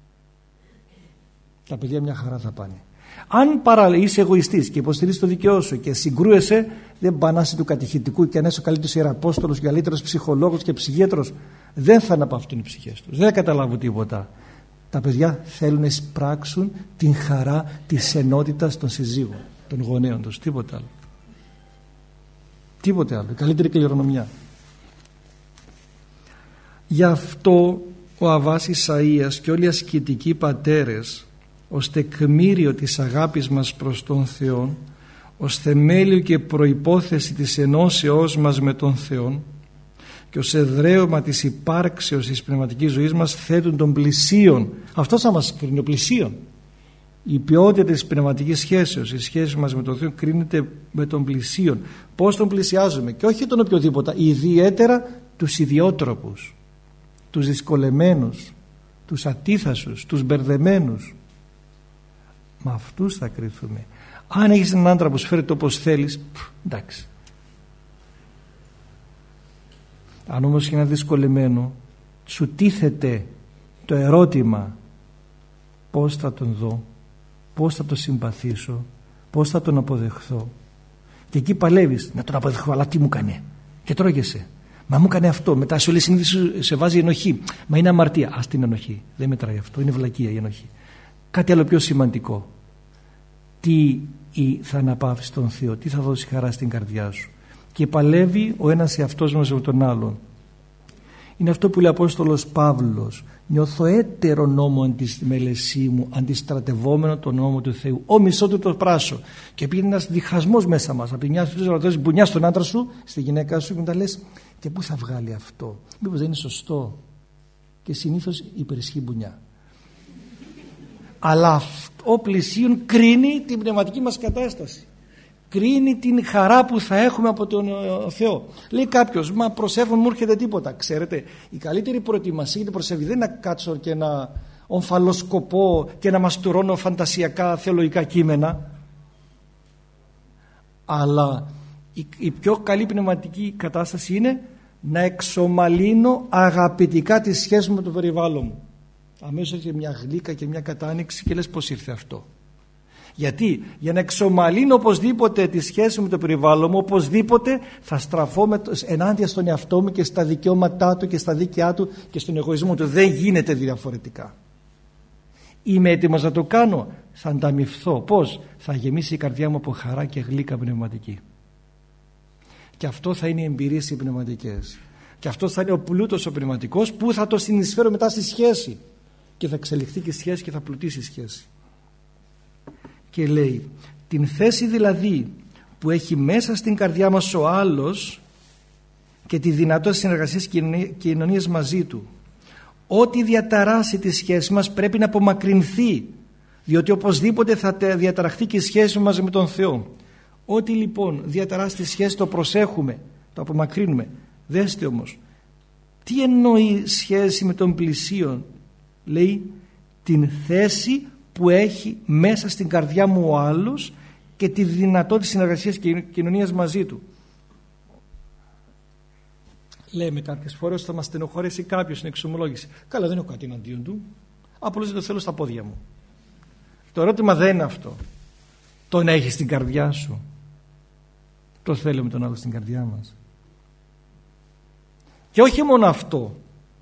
Τα παιδιά μια χαρά θα πάνε. Αν παρά είσαι εγωιστής και υποστηρίζεις το δικαιό σου και συγκρούεσαι, δεν πανάσει του κατηχητικού και αν είσαι ο καλύτερος ιεραπόστολος και ο καλύτερος ψυχολόγος και ψυχίατρος, δεν θα αναπαυτούν οι ψυχές τους, δεν θα καταλάβουν τίποτα. Τα παιδιά θέλουν να εισπράξουν την χαρά της ενότητας των συζύγων, των γονέων τους, τίποτα άλλο. Τίποτε άλλο, η καλύτερη κληρονομιά. Γι' αυτό ο Αββάς Ισαΐας και όλοι οι ασκητικοί πατέρες, ως τεκμήριο της αγάπης μας προς τον Θεό, ως θεμέλιο και προϋπόθεση της ενώσεώς μας με τον Θεό και ως εδραίωμα της υπάρξεως της πνευματικής ζωής μας, θέτουν τον πλησίον. Αυτό θα μας κρίνει, ο πλησίον. Η ποιότητα της πνευματικής σχέσεως, η σχέση μας με τον Θεό κρίνεται με τον πλησίον. Πώς τον πλησιάζουμε? Και όχι τον οποιοδήποτε, ιδιαίτερα τους ιδιότροπους, τους δυσκολεμένους, τους ατίθασους, τους μπερδεμένους. Με αυτούς θα κρυφθούμε. Αν έχεις έναν άντρα που σου φέρεται όπως θέλεις, πφ, εντάξει. Αν όμως είναι ένα δυσκολεμένο, σου τίθεται το ερώτημα: πώς θα τον δω, πώς θα τον συμπαθήσω, πώς θα τον αποδεχθώ? Και εκεί παλεύεις να τον αποδεχθώ, αλλά τι μου κάνει? Και τρώγεσαι. Μα μου έκανε αυτό. Μετά σου λέει συνήθως σε βάζει ενοχή. Μα είναι αμαρτία. Ας την ενοχή. Δεν μετράει αυτό. Είναι βλακεία η ενοχή. Κάτι άλλο πιο σημαντικό. Τι θα αναπαύσει τον Θεό, τι θα δώσει χαρά στην καρδιά σου. Και παλεύει ο ένας εαυτός μας με τον άλλον. Είναι αυτό που λέει ο Απόστολος Παύλος: νιώθω έτερο νόμο αντί στη μέλεσή μου, αντιστρατευόμενο τον νόμο του Θεού. Ω μισό του το πράσο. Και πήγαινε ένας διχασμός μέσα μας. Από τη μια σου ρωτάς μπουνιά στον άντρα σου, στη γυναίκα σου, και μετά λες: και πού θα βγάλει αυτό? Μήπως δεν είναι σωστό? Και συνήθως υπερισχύει μπουνιά. Αλλά αυτό πλησίον κρίνει την πνευματική μας κατάσταση. Κρίνει την χαρά που θα έχουμε από τον Θεό. Λέει κάποιος: μα προσεύχον μου έρχεται τίποτα. Ξέρετε, η καλύτερη προετοιμασία για την προσεύχη δεν είναι να κάτσω και να ομφαλοσκοπώ και να μαστουρώνω φαντασιακά θεολογικά κείμενα, αλλά η, η πιο καλή πνευματική κατάσταση είναι να εξομαλύνω αγαπητικά τη σχέση μου με το περιβάλλον μου. Αμέσως έχει μια γλύκα και μια κατάνοιξη και λες: πώς ήρθε αυτό? Γιατί? Για να εξομαλύνω οπωσδήποτε τη σχέση με το περιβάλλον μου, οπωσδήποτε θα στραφώ με το, ενάντια στον εαυτό μου και στα δικαιώματά του και στα δίκαιά του και στον εγωισμό του. Δεν γίνεται διαφορετικά. Είμαι έτοιμος να το κάνω, θα ανταμυφθώ. Πώς? Θα γεμίσει η καρδιά μου από χαρά και γλύκα πνευματική. Και αυτό θα είναι οι εμπειρίες οι πνευματικές. Και αυτό θα είναι ο πλούτος ο πνευματικός που θα το συνεισφέρω μετά στη σχέση. Και θα εξελιχθεί και η σχέση και θα πλουτίσει η σχέση. Και λέει: την θέση δηλαδή που έχει μέσα στην καρδιά μας ο άλλος και τη δυνατότητα συνεργασίας και κοινωνίας μαζί του, Ό,τι διαταράσει τη σχέση μας πρέπει να απομακρυνθεί, διότι οπωσδήποτε θα διαταραχθεί και η σχέση μας με τον Θεό. Ό,τι λοιπόν διαταράσει τη σχέση το προσέχουμε, το απομακρύνουμε. Δέστε όμως, τι εννοεί σχέση με τον πλησίον? Λέει την θέση που έχει μέσα στην καρδιά μου ο άλλος και τη δυνατότητα συνεργασίας και κοινωνίας μαζί του. Λέμε κάποιες φορές θα μας στενοχωρήσει κάποιος στην εξομολόγηση. Καλά, δεν έχω κάτι εναντίον του. Απλώς δεν το θέλω στα πόδια μου. Το ερώτημα δεν είναι αυτό. Τον έχεις στην καρδιά σου? Το θέλουμε τον άλλο στην καρδιά μας? Και όχι μόνο αυτό.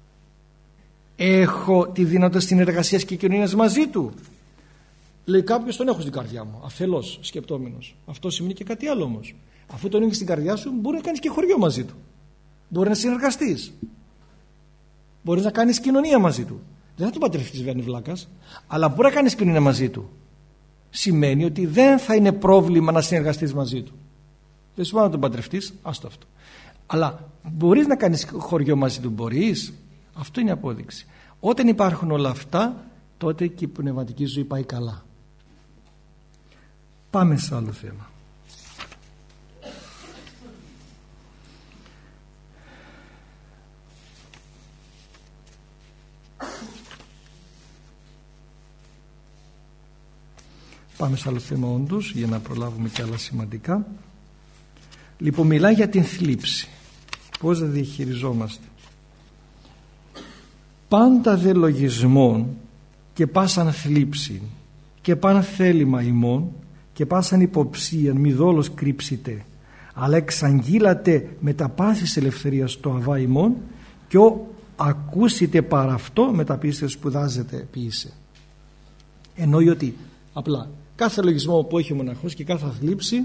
Έχω τη δυνατότητα συνεργασίας και κοινωνίας μαζί του. Λέει κάποιος, τον έχω στην καρδιά μου. Αφελώς σκεπτόμενος. Αυτό σημαίνει και κάτι άλλο όμως. Αφού τον έχεις στην καρδιά σου, μπορεί να κάνεις και χωριό μαζί του. Μπορεί να συνεργαστείς. Μπορεί να κάνεις κοινωνία μαζί του. Δεν θα τον παντρευτείς βέβαια, είναι βλάκας, αλλά μπορεί να κάνεις κοινωνία μαζί του. Σημαίνει ότι δεν θα είναι πρόβλημα να συνεργαστείς μαζί του. Δεν σημαίνει να τον παντρευτείς, άστο αυτό. Αλλά μπορείς να κάνεις χωριό μαζί του, μπορείς. Αυτό είναι η απόδειξη. Όταν υπάρχουν όλα αυτά, τότε και η πνευματική ζωή πάει καλά. Πάμε σε άλλο θέμα. Πάμε σε άλλο θέμα όντως, για να προλάβουμε και άλλα σημαντικά. Λοιπόν, μιλάει για την θλίψη. Πώς θα διαχειριζόμαστε? Πάντα δε λογισμόν και πάσαν θλίψη και παν θέλημα ημών και πάσαν υποψίαν μη δόλος κρύψητε, αλλά εξαγγείλατε με τα πάσης ελευθερίας το αβά ημών και ο ακούσετε παρά αυτό με τα πίστευση σπουδάζετε ποιήσε. Εννοεί ότι απλά κάθε λογισμό που έχει ο μοναχός και κάθε θλίψη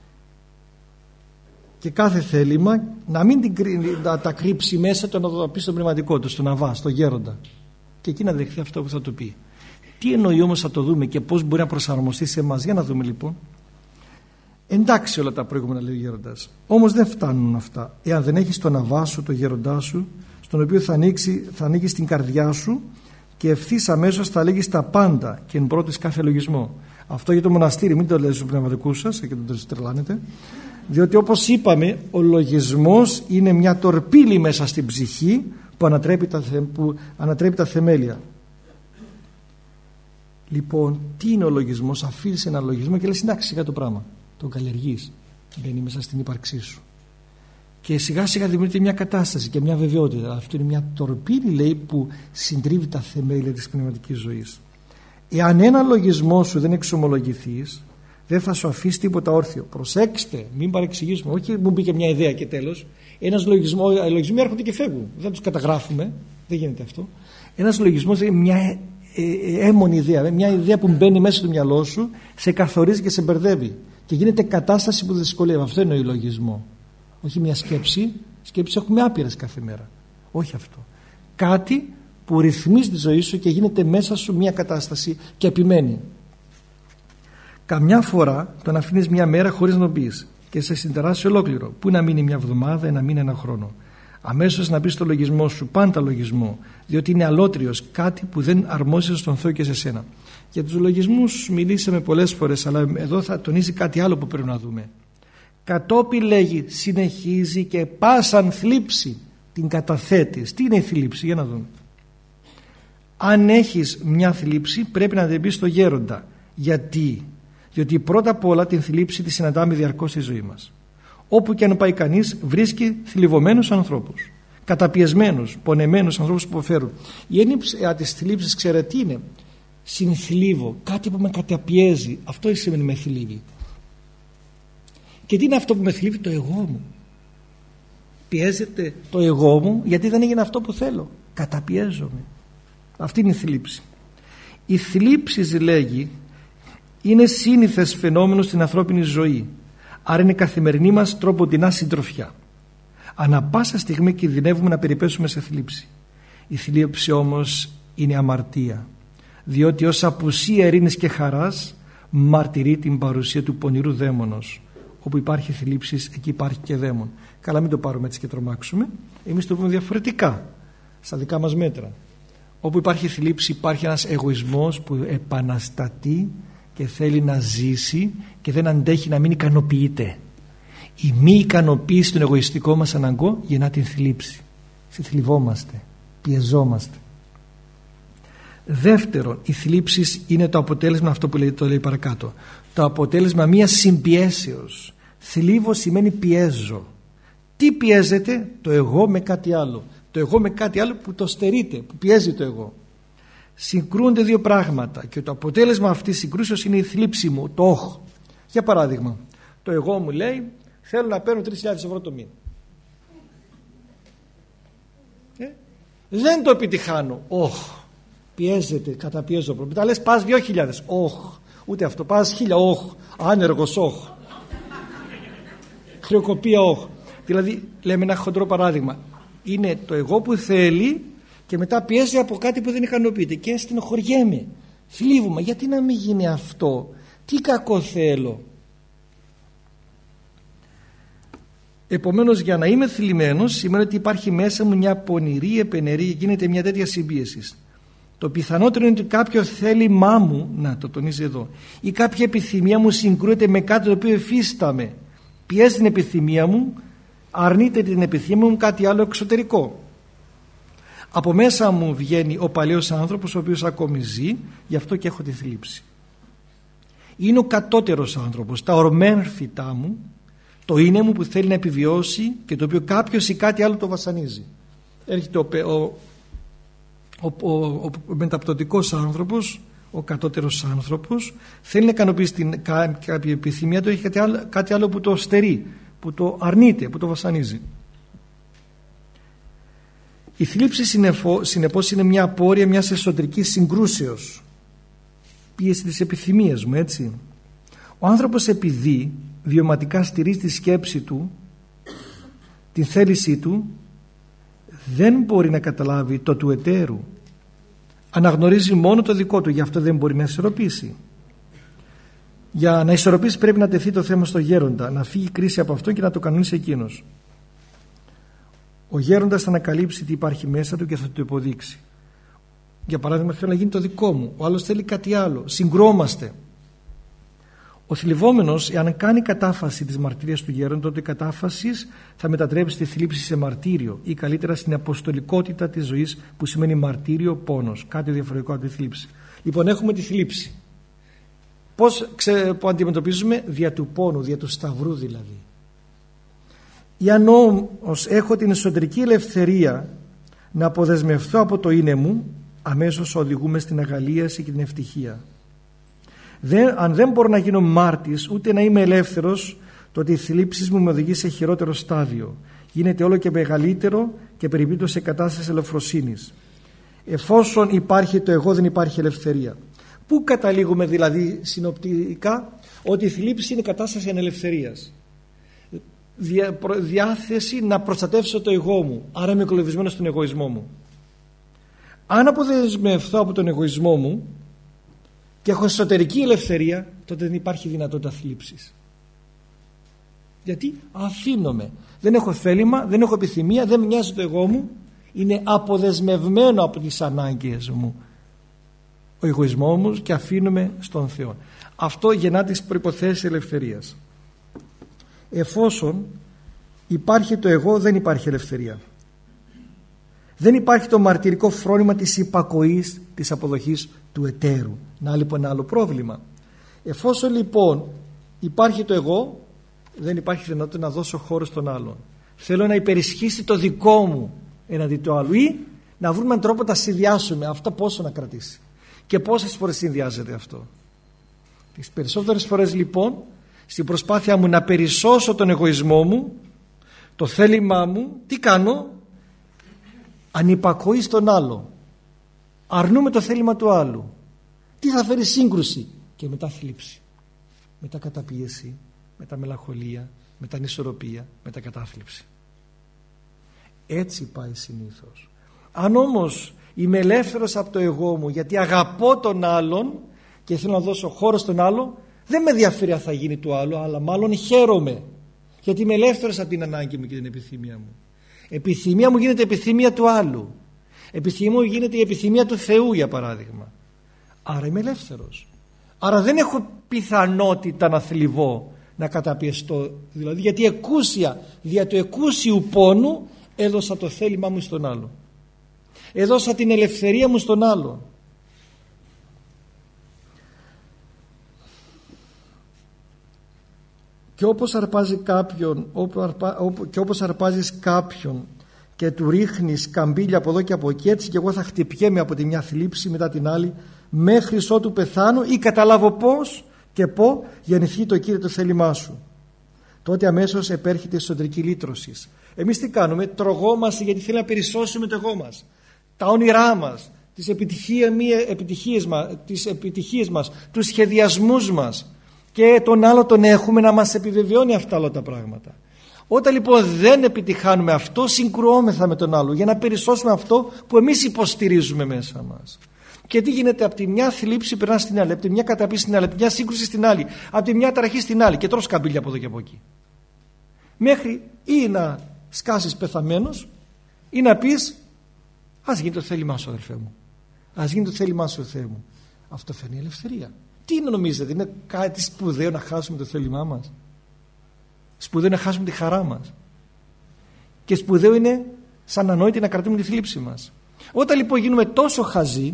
και κάθε θέλημα να μην την, να τα κρύψει μέσα, το να το πει στον πνευματικό του, στον αβά, στον γέροντα, και εκεί να δεχθεί αυτό που θα του πει. Τι εννοεί όμως, θα το δούμε και πώς μπορεί να προσαρμοστεί σε εμάς. Για να δούμε λοιπόν. Εντάξει όλα τα προηγούμενα, λέει ο γέροντας, όμως δεν φτάνουν αυτά εάν δεν έχεις τον αβά σου, τον γέροντά σου, στον οποίο θα ανοίξει, θα ανοίξει την καρδιά σου και ευθύς αμέσως θα λέγεις τα πάντα και εν πρώτης κάθε λογισμό. Αυτό για το μοναστήρι, μην το λέτε στους πνευματικούς σας και τον τρελάνετε, διότι όπως είπαμε ο λογισμός είναι μια τορπίλη μέσα στην ψυχή που ανατρέπει τα, που ανατρέπει τα θεμέλια. Λοιπόν, τι είναι ο λογισμός? Αφήνεις ένα λογισμό και λες εντάξει, σιγά το πράγμα, τον καλλιεργείς, μπαίνει μέσα στην ύπαρξή σου και σιγά σιγά δημιουργείται μια κατάσταση και μια βεβαιότητα. Αυτό είναι μια τορπίλη, λέει, που συντρίβει τα θεμέλια της πνευματικής ζωής. Εάν ένα λογισμό σου δεν εξομολογηθείς, δεν θα σου αφήσει τίποτα όρθιο. Προσέξτε, μην παρεξηγήσουμε. Όχι μου μπήκε μια ιδέα και τέλος. Ένας λογισμό, οι λογισμοί έρχονται και φεύγουν. Δεν τους καταγράφουμε. Δεν γίνεται αυτό. Ένας λογισμός είναι μια ε, ε, έμμονη ιδέα. Μια ιδέα που μπαίνει μέσα στο μυαλό σου, σε καθορίζει και σε μπερδεύει. Και γίνεται κατάσταση που δυσκολεύει. Αυτό είναι ο λογισμό. Όχι μια σκέψη. Σκέψεις έχουμε άπειρες κάθε μέρα. Όχι αυτό. Κάτι που ρυθμίζει τη ζωή σου και γίνεται μέσα σου μια κατάσταση και επιμένει. Καμιά φορά τον αφήνεις μια μέρα χωρίς να πεις και σε συντεράσει ολόκληρο. Πού να μείνει μια εβδομάδα, να μείνει ένα χρόνο. Αμέσως να πεις στο λογισμό σου, πάντα λογισμό, διότι είναι αλότριος, κάτι που δεν αρμόζεται στον Θεό και σε σένα. Για τους λογισμούς μιλήσαμε πολλές φορές, αλλά εδώ θα τονίσει κάτι άλλο που πρέπει να δούμε. Κατόπιν λέγει, συνεχίζει και πάσαν θλίψη την καταθέτεις. Τι είναι η θλίψη? Για να δούμε. Αν έχεις μια θλίψη πρέπει να την πεις στο γέροντα. Γιατί? Διότι πρώτα απ' όλα την θλίψη τη συναντάμε διαρκώς στη ζωή μας. Όπου και αν πάει κανείς βρίσκει θλιβωμένους ανθρώπους, καταπιεσμένους, πονεμένους ανθρώπους που υποφέρουν. Η έννοια της θλίψης, ξέρετε τι είναι? Συνθλίβω, κάτι που με καταπιέζει. Αυτό σημαίνει με θλίβει. Και τι είναι αυτό που με θλίβει? Το εγώ μου. Πιέζεται το εγώ μου γιατί δεν έγινε αυτό που θέλω. Καταπιέζομαι. Αυτή είναι η θλίψη. Η θλίψη, λέγει, είναι σύνηθες φαινόμενο στην ανθρώπινη ζωή. Άρα είναι καθημερινή μας τροποντινά συντροφιά. Ανά πάσα στιγμή κινδυνεύουμε να περιπέσουμε σε θλίψη. Η θλίψη όμως είναι αμαρτία, διότι ως απουσία ειρήνης και χαράς μαρτυρεί την παρουσία του πονηρού δαίμονος. Όπου υπάρχει θλίψη, εκεί υπάρχει και δαίμον. Καλά, μην το πάρουμε έτσι και τρομάξουμε. Εμείς το πούμε διαφορετικά στα δικά μας μέτρα. Όπου υπάρχει θλίψη υπάρχει ένας εγωισμός που επαναστατεί και θέλει να ζήσει και δεν αντέχει να μην ικανοποιείται. Η μη ικανοποίηση των εγωιστικών μας αναγκών γεννά την θλίψη. Θλιβόμαστε, πιεζόμαστε. Δεύτερον, η θλίψη είναι το αποτέλεσμα, αυτό που λέει, το λέει παρακάτω, το αποτέλεσμα μιας συμπιέσεως. Θλίβω σημαίνει πιέζω. Τι πιέζεται? Το εγώ με κάτι άλλο. Το εγώ με κάτι άλλο που το στερείται, που πιέζει το εγώ. Συγκρούνται δύο πράγματα και το αποτέλεσμα αυτής της συγκρούσεως είναι η θλίψη μου, το όχ. Για παράδειγμα, το εγώ μου λέει θέλω να παίρνω τρεις χιλιάδες ευρώ το μήνα. Ε? Δεν το επιτυχάνω. Όχ. Πιέζεται, καταπιέζω. Μετά λες πας δύο χιλιάδες. Όχ. Ούτε αυτό. Πας χίλια. Όχ. Άνεργος. Όχ. Χρεοκοπία. Όχ. Δηλαδή λέμε ένα χοντρό παράδειγμα. Είναι το εγώ που θέλει και μετά πιέζει από κάτι που δεν ικανοποιείται και στενοχωριέμαι, θλίβομαι. Γιατί να μην γίνει αυτό? Τι κακό θέλω? Επομένως, για να είμαι θλιμμένος σημαίνει ότι υπάρχει μέσα μου μια πονηρή επενερή, γίνεται μια τέτοια συμπίεση. Το πιθανότερο είναι ότι κάποιο θέλημά μου, να το τονίζει εδώ, ή κάποια επιθυμία μου συγκρούεται με κάτι το οποίο εφίσταμαι. Πιέζει την επιθυμία μου, αρνείται την επιθυμία μου κάτι άλλο εξωτερικό. Από μέσα μου βγαίνει ο παλαιός άνθρωπος ο οποίος ακόμη ζει, γι' αυτό και έχω τη θλίψη. Είναι ο κατώτερος άνθρωπος, τα ορμέμφυτά μου, το είναι μου που θέλει να επιβιώσει και το οποίο κάποιος ή κάτι άλλο το βασανίζει. Έρχεται ο, ο, ο, ο, ο, ο μεταπτωτικός άνθρωπος, ο κατώτερος άνθρωπος, θέλει να ικανοποιήσει την κάποια επιθυμία του, έχει κάτι άλλο, κάτι άλλο που το στερεί, που το αρνείται, που το βασανίζει. Η θλίψη συνεπώς είναι μια απόρρεια μιας εσωτερικής συγκρούσεως, πίεση της επιθυμίας μου, έτσι. Ο άνθρωπος επειδή βιωματικά στηρίζει τη σκέψη του, την θέλησή του, δεν μπορεί να καταλάβει το του εταίρου. Αναγνωρίζει μόνο το δικό του, γι' αυτό δεν μπορεί να ισορροπήσει. Για να ισορροπήσει πρέπει να τεθεί το θέμα στο γέροντα, να φύγει η κρίση από αυτό και να το κανονίσει εκείνος. Ο γέροντας θα ανακαλύψει τι υπάρχει μέσα του και θα το υποδείξει. Για παράδειγμα, θέλω να γίνει το δικό μου, ο άλλος θέλει κάτι άλλο, συγκρόμαστε. Ο θλιβόμενος, εάν κάνει κατάφαση της μαρτυρίας του γέροντα, τότε η κατάφαση θα μετατρέψει τη θλίψη σε μαρτύριο ή καλύτερα στην αποστολικότητα της ζωής, που σημαίνει μαρτύριο, πόνος, κάτι διαφορετικό από τη θλίψη. Λοιπόν, έχουμε τη θλίψη. Πώς ξε, που αντιμετωπίζουμε? Δια του πόνου, δια του σταυρού δηλαδή. Εάν όμως έχω την εσωτερική ελευθερία να αποδεσμευθώ από το είναι μου, αμέσως οδηγούμε στην αγαλίαση και την ευτυχία. Δεν, αν δεν μπορώ να γίνω μάρτης ούτε να είμαι ελεύθερος, τότε η θλίψη μου με οδηγεί σε χειρότερο στάδιο. Γίνεται όλο και μεγαλύτερο και περιπίπτω σε κατάσταση ελευθεροσύνης. Εφόσον υπάρχει το εγώ, δεν υπάρχει ελευθερία. Πού καταλήγουμε δηλαδή συνοπτικά? Ότι η θλίψη είναι κατάσταση ανελευθερίας. Διά, διάθεση να προστατεύσω το εγώ μου, άρα είμαι εγκλωβισμένος στον εγωισμό μου. Αν αποδεσμευθώ από τον εγωισμό μου και έχω εσωτερική ελευθερία, τότε δεν υπάρχει δυνατότητα θλίψης. Γιατί αφήνομαι, δεν έχω θέλημα, δεν έχω επιθυμία, δεν μοιάζει το εγώ μου, είναι αποδεσμευμένο από τις ανάγκες μου ο εγωισμός μου και αφήνομαι στον Θεό. Αυτό γεννά τις προϋποθέσεις ελευθερίας. Εφόσον υπάρχει το εγώ, δεν υπάρχει ελευθερία. Δεν υπάρχει το μαρτυρικό φρόνημα της υπακοής, της αποδοχής του εταίρου. Να λοιπόν ένα άλλο πρόβλημα. Εφόσον λοιπόν υπάρχει το εγώ, δεν υπάρχει δυνατότητα να δώσω χώρο στον άλλον. Θέλω να υπερισχύσει το δικό μου εναντί του άλλου ή να βρούμε έναν τρόπο να τα συνδυάσουμε. Αυτό πόσο να κρατήσει και πόσες φορές συνδυάζεται αυτό? Τις περισσότερες φορές λοιπόν, στην προσπάθεια μου να περισσώσω τον εγωισμό μου, το θέλημά μου, τι κάνω? Ανυπακοή στον άλλο, αρνούμε το θέλημα του άλλου. Τι θα φέρει? Σύγκρουση και μετά θλίψη, μετά καταπίεση, μετά μελαγχολία, μετά ανισορροπία, μετά κατάθλιψη. Έτσι πάει συνήθως. Αν όμως είμαι ελεύθερος από το εγώ μου, γιατί αγαπώ τον άλλον και θέλω να δώσω χώρο στον άλλο, δεν με ενδιαφέρει αν θα γίνει του άλλου, αλλά μάλλον χαίρομαι, γιατί είμαι ελεύθερος από την ανάγκη μου και την επιθυμία μου. Επιθυμία μου γίνεται επιθυμία του άλλου. Επιθυμία μου γίνεται η επιθυμία του Θεού, για παράδειγμα. Άρα είμαι ελεύθερος. Άρα δεν έχω πιθανότητα να θλιβώ, να καταπιεστώ. Δηλαδή γιατί εκούσια, δια του εκούσιου πόνου έδωσα το θέλημά μου στον άλλο. Έδωσα την ελευθερία μου στον άλλο. Και όπως αρπάζει κάποιον, και όπως αρπάζεις κάποιον και του ρίχνεις καμπύλια από εδώ και από εκεί, έτσι και εγώ θα χτυπιέμαι από τη μια θλίψη μετά την άλλη μέχρι ότου πεθάνω ή καταλάβω πώς και πω γεννηθεί το Κύριε το θέλημά σου. Τότε αμέσως επέρχεται η εσωτερική λύτρωση. Εμείς τι κάνουμε? Τρογόμαστε γιατί θέλουμε να περισσώσουμε το εγώ μας, τα όνειρά μας, τις επιτυχίες, επιτυχίες, τις επιτυχίες μας, τους σχεδιασμούς μας, και τον άλλο τον έχουμε να μας επιβεβαιώνει αυτά όλα τα πράγματα. Όταν λοιπόν δεν επιτυχάνουμε αυτό, συγκρουόμεθα με τον άλλο για να περισσώσουμε αυτό που εμείς υποστηρίζουμε μέσα μας. Και τι γίνεται? Από τη μια θλίψη περνά στην άλλη, από τη μια καταπίεση στην άλλη, από τη μια σύγκρουση στην άλλη, από τη μια ταραχή στην άλλη και τρως καμπύλια από εδώ και από εκεί. Μέχρι ή να σκάσεις πεθαμένος ή να πεις ας γίνει το θέλημά σου, αδελφέ μου, ας γίνει το θέλημά σου, Θεέ μου. Αυτό φέρνει ελευθερία. Τι νομίζετε, είναι κάτι σπουδαίο να χάσουμε το θέλημά μας? Σπουδαίο να χάσουμε τη χαρά μας. Και σπουδαίο είναι σαν ανόητη να κρατούμε τη θλίψη μας. Όταν λοιπόν γίνουμε τόσο χαζοί,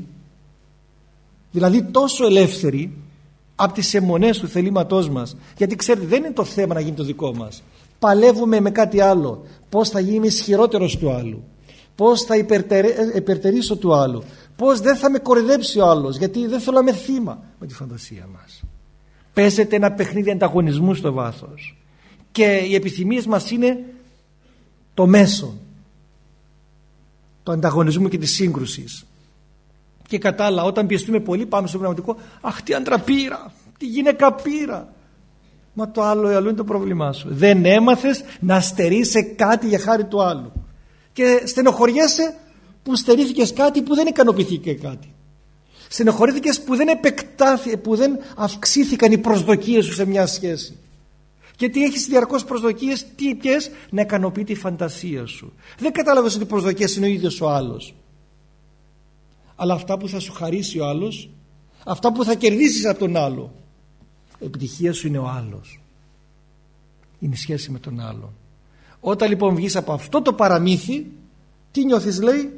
δηλαδή τόσο ελεύθεροι από τις αιμονές του θελήματός μας, γιατί ξέρετε δεν είναι το θέμα να γίνει το δικό μας. Παλεύουμε με κάτι άλλο. Πώς θα γίνει ισχυρότερος του άλλου, πώς θα υπερτερήσω του άλλου, πώς δεν θα με κοροϊδέψει ο άλλος, γιατί δεν θέλω να είμαι θύμα. Με τη φαντασία μας παίζεται ένα παιχνίδι ανταγωνισμού στο βάθος και οι επιθυμίες μας είναι το μέσο του ανταγωνισμού και της σύγκρουσης. Και κατά άλλα, όταν πιεστούμε πολύ πάμε στο πνευματικό, αχ τι άντρα πήρα, τι γυναίκα πήρα. Μα το άλλο, άλλο είναι το πρόβλημά σου. Δεν έμαθες να στερείσαι κάτι για χάρη του άλλου και στενοχωριέσαι που στερήθηκες κάτι που δεν ικανοποιηθήκε κάτι. Στενοχωρήθηκες που δεν επεκτάθηκε, που δεν αυξήθηκαν οι προσδοκίες σου σε μια σχέση. Γιατί έχεις διαρκώς προσδοκίες, τι ποιες? Να ικανοποιεί τη φαντασία σου. Δεν κατάλαβες ότι οι προσδοκίες είναι ο ίδιος ο άλλος. Αλλά αυτά που θα σου χαρίσει ο άλλος, αυτά που θα κερδίσεις από τον άλλο, επιτυχία σου είναι ο άλλος. Είναι η σχέση με τον άλλο. Όταν λοιπόν βγεις από αυτό το παραμύθι, τι νιώθεις? Λέει,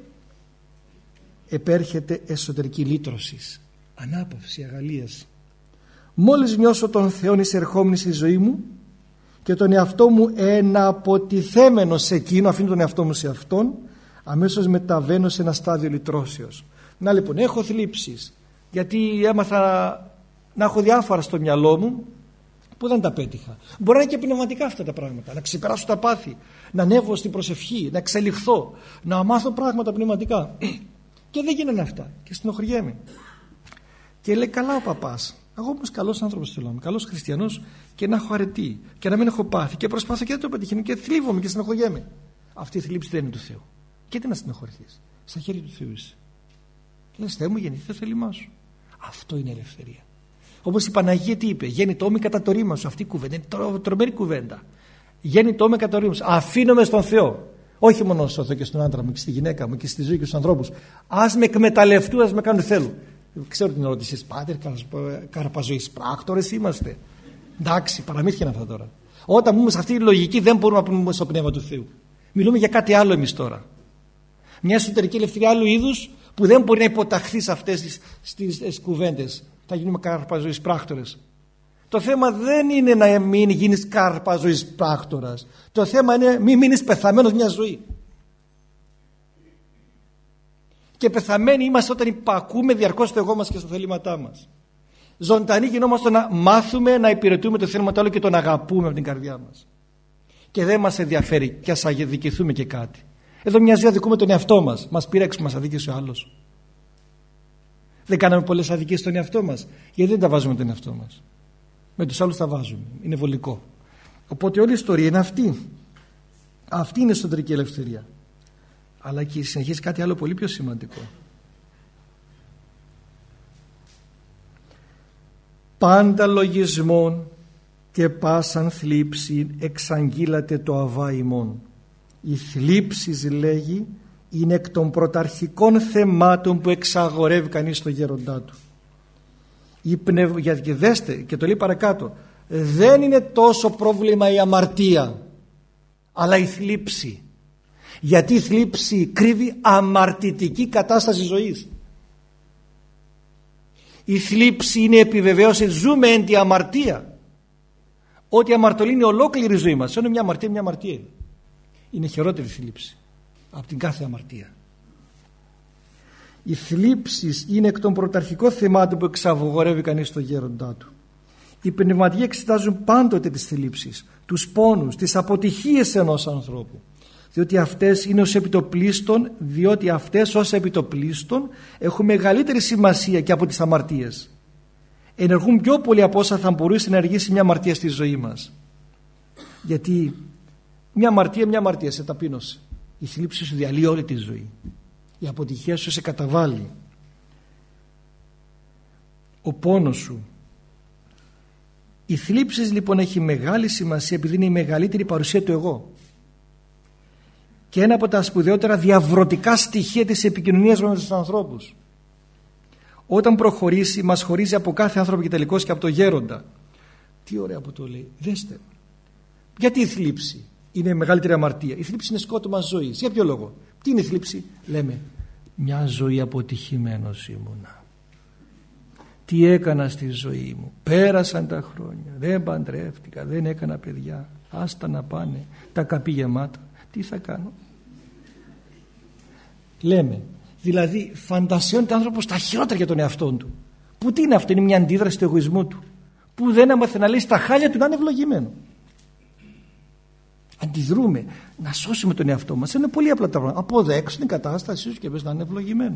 επέρχεται εσωτερική λύτρωση, ανάπαυση, αγαλίαση. Μόλις νιώσω τον Θεόν εισερχόμενη στη ζωή μου και τον εαυτό μου εναποτιθέμενο σε εκείνο, αφήνω τον εαυτό μου σε αυτόν, αμέσως μεταβαίνω σε ένα στάδιο λυτρώσεως. Να λοιπόν, έχω θλίψεις γιατί έμαθα να έχω διάφορα στο μυαλό μου που δεν τα πέτυχα. Μπορεί να είναι και πνευματικά αυτά τα πράγματα, να ξεπεράσω τα πάθη, να ανέβω στην προσευχή, να εξελιχθώ, να μάθω πράγματα πνευματικά. Και δεν γίνανε αυτά και στενοχωριέμαι. Και λέει, καλά ο παπάς, εγώ όμως καλός άνθρωπος θέλω να είμαι, καλός χριστιανός και να έχω αρετή και να μην έχω πάθη και προσπάθω και δεν το πετυχαίνω και θλίβομαι και στενοχωριέμαι. Αυτή η θλίψη δεν είναι του Θεού. Και τι να στενοχωρηθείς? Στα χέρια του Θεού είσαι. Λες, Θεέ μου, γεννηθεί το θέλημά σου. Αυτό είναι ελευθερία. Όπως η Παναγία τι είπε? Γέννητό με κατά το ρήμα σου. Αυτή η κουβέντα είναι τρο, τρομερή κουβέντα. Γέννητό με κατά το ρήμα σου. Αφήνομαι στον Θεό. Όχι μόνο στον Θεό και στον άντρα μου και στη γυναίκα μου και στη ζωή και στους ανθρώπους. Ας με εκμεταλλευτούν, ας με κάνουν θέλουν. Ξέρω την ερώτηση, πάτερ, καρπαζοείς πράκτορες είμαστε? Εντάξει, παραμύθια είναι αυτά τώρα. Όταν μπούμε σε αυτή τη λογική δεν μπορούμε να πούμε στο πνεύμα του Θεού. Μιλούμε για κάτι άλλο εμείς τώρα. Μια εσωτερική ελευθερία άλλου είδους που δεν μπορεί να υποταχθεί σε αυτές τις, τις, τις κουβέντες. Θα γίνουμε καρπαζοείς πράκτορες. Το θέμα δεν είναι να μην γίνεις καρπαζοείς πράκτορας. Το θέμα είναι μην μείνεις πεθαμένος μια ζωή. Και πεθαμένοι είμαστε όταν υπακούμε διαρκώς στο εγώ μας και στα θελήματά μας. Ζωντανοί γινόμαστε να μάθουμε να υπηρετούμε το θέλημα του άλλου και τον αγαπούμε από την καρδιά μας. Και δεν μας ενδιαφέρει και ας αδικηθούμε και κάτι. Εδώ μια ζωή αδικούμε τον εαυτό μας. Μας πήραξε, μας αδίκησε ο άλλος. Δεν κάναμε πολλές αδικίες στον εαυτό μας. Γιατί δεν τα βάζουμε τον εαυτό μας? Με τους άλλους τα βάζουμε. Είναι βολικό. Οπότε όλη η ιστορία είναι αυτή. Αυτή είναι η εσωτερική ελευθερία. Αλλά και συνεχίζει κάτι άλλο πολύ πιο σημαντικό. Πάντα λογισμόν και πάσαν θλίψη εξαγγείλατε το αβά ημών. Οι θλίψεις, λέγει, είναι εκ των πρωταρχικών θεμάτων που εξαγορεύει κανείς στο γέροντά του. Η πνευ... Γιατί δέστε, και το λέει παρακάτω, δεν είναι τόσο πρόβλημα η αμαρτία, αλλά η θλίψη. Γιατί η θλίψη κρύβει αμαρτητική κατάσταση ζωής. Η θλίψη είναι επιβεβαίωση, ζούμε εν τη αμαρτία. Ότι αμαρτωλή ολόκληρη η ζωή μας. Είναι μια αμαρτία, μια αμαρτία είναι. Είναι χειρότερη θλίψη από την κάθε αμαρτία. Οι θλίψεις είναι εκ των πρωταρχικών θεμάτων που εξαγορεύει κανείς στο γέροντά του. Οι πνευματικοί εξετάζουν πάντοτε τις θλίψεις, τους πόνους, τις αποτυχίες ενός ανθρώπου. Διότι αυτές είναι ως επιτοπλίστων, διότι αυτές ως επιτοπλίστων έχουν μεγαλύτερη σημασία και από τις αμαρτίες. Ενεργούν πιο πολύ από όσα θα μπορούσε να ενεργήσει μια αμαρτία στη ζωή μας. Γιατί μια αμαρτία, μια αμαρτία σε ταπείνωσε. Η θλίψη σου διαλύει όλη τη ζωή. Η αποτυχία σου σε καταβάλει. Ο πόνος σου. Η θλίψη λοιπόν έχει μεγάλη σημασία επειδή είναι η μεγαλύτερη παρουσία του εγώ. Και ένα από τα σπουδαιότερα διαβρωτικά στοιχεία της επικοινωνίας με τους ανθρώπους. Όταν προχωρήσει μας χωρίζει από κάθε άνθρωπο και τελικώς και από το γέροντα. Τι ωραία που το λέει. Δέστε. Γιατί η θλίψη είναι η μεγαλύτερη αμαρτία? Η θλίψη είναι σκότωμα ζωής. Για ποιο λόγο? Τι είναι η θλίψη? Λέμε μια ζωή αποτυχημένος ήμουνα. Τι έκανα στη ζωή μου? Πέρασαν τα χρόνια. Δεν παντρεύτηκα. Δεν έκανα παιδιά. Άστα να πάνε. Τα καπί γεμάτα. Τι θα κάνω? Λέμε. Δηλαδή φαντασιώνεται ο άνθρωπος τα χειρότερα για τον εαυτό του. Που τι είναι αυτό? Είναι μια αντίδραση του εγωισμού του. Που δεν έμαθε να λέει στα χάλια του να είναι ευλογημένο. Αντιδρούμε να σώσουμε τον εαυτό μας. Είναι πολύ απλά τα πράγματα. Αποδέξουν την κατάστασή σου και πες να είναι ευλογημένο.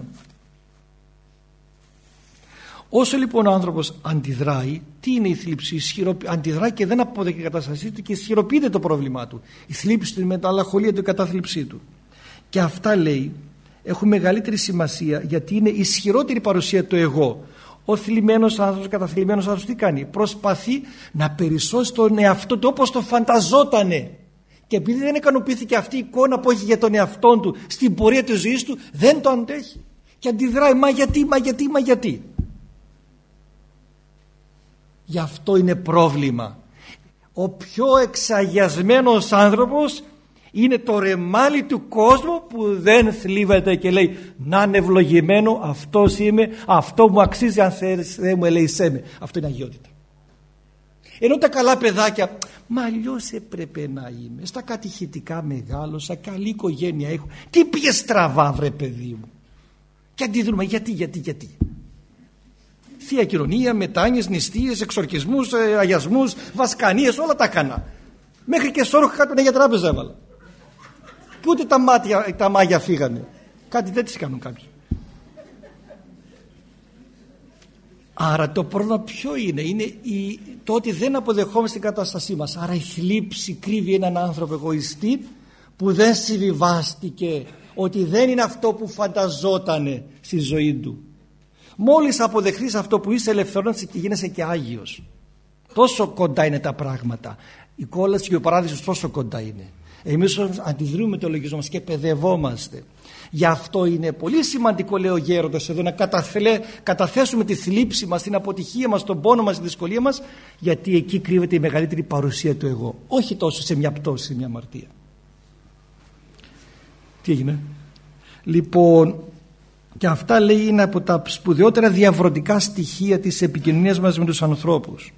Όσο λοιπόν ο άνθρωπος αντιδράει, τι είναι η θλίψη? Ισχυρο... Αντιδράει και δεν αποδέχει την κατάστασή του και ισχυροποιείται το πρόβλημά του. Η θλίψη του, η μεταλλαχολία του, η κατάθλιψή του. Και αυτά λέει έχουν μεγαλύτερη σημασία γιατί είναι ισχυρότερη παρουσία του εγώ. Ο θλιμμένος άνθρωπος, ο καταθλιμμένος άνθρωπος τι κάνει? Προσπαθεί να περισσώσει τον εαυτό του όπως το φανταζότανε. Και επειδή δεν ικανοποιήθηκε αυτή η εικόνα που έχει για τον εαυτό του στην πορεία της ζωής του, δεν το αντέχει. Και αντιδράει, μα γιατί, μα γιατί, μα γιατί. Γι' αυτό είναι πρόβλημα. Ο πιο εξαγιασμένος άνθρωπος είναι το ρεμάλι του κόσμου που δεν θλίβεται και λέει να είναι ευλογημένο, αυτός είμαι, αυτό μου αξίζει, αν Θεέ μου ελέησέ με. Αυτό είναι αγιότητα. Ενώ τα καλά παιδάκια, μα αλλιώς έπρεπε να είμαι, στα κατηχητικά μεγάλωσα, καλή οικογένεια έχω, τι πήγε στραβά βρε παιδί μου? Και αντιδρούμε, γιατί, γιατί, γιατί. Θεία κοινωνία, μετάνοιες, νηστείες, εξορκισμούς, αγιασμούς, βασκανίες, όλα τα έκανα. Μέχρι και σόροχα κάτω για τράπεζα έβαλα. Και ούτε τα, μάτια, τα μάγια φύγανε. Κάτι δεν τις κάνουν κάποιοι. Άρα το πρόβλημα ποιο είναι? Είναι η, το ότι δεν αποδεχόμαστε την κατάστασή μας. Άρα η θλίψη κρύβει έναν άνθρωπο εγωιστή που δεν συμβιβάστηκε, ότι δεν είναι αυτό που φανταζότανε στη ζωή του. Μόλις αποδεχθείς αυτό που είσαι, ελευθερώνεσαι και γίνεσαι και Άγιος. Τόσο κοντά είναι τα πράγματα. Η κόλαση και ο παράδεισος τόσο κοντά είναι. Εμείς αντιδρούμε το λογισμό μας και παιδευόμαστε. Γι' αυτό είναι πολύ σημαντικό, λέει ο γέροντας εδώ, να καταθλέ, καταθέσουμε τη θλίψη μας, την αποτυχία μας, τον πόνο μας, τη δυσκολία μας, γιατί εκεί κρύβεται η μεγαλύτερη παρουσία του εγώ. Όχι τόσο σε μια πτώση, σε μια αμαρτία. Τι έγινε? Λοιπόν, και αυτά λέει είναι από τα σπουδαιότερα διαβρωτικά στοιχεία της επικοινωνίας μας με τους ανθρώπους.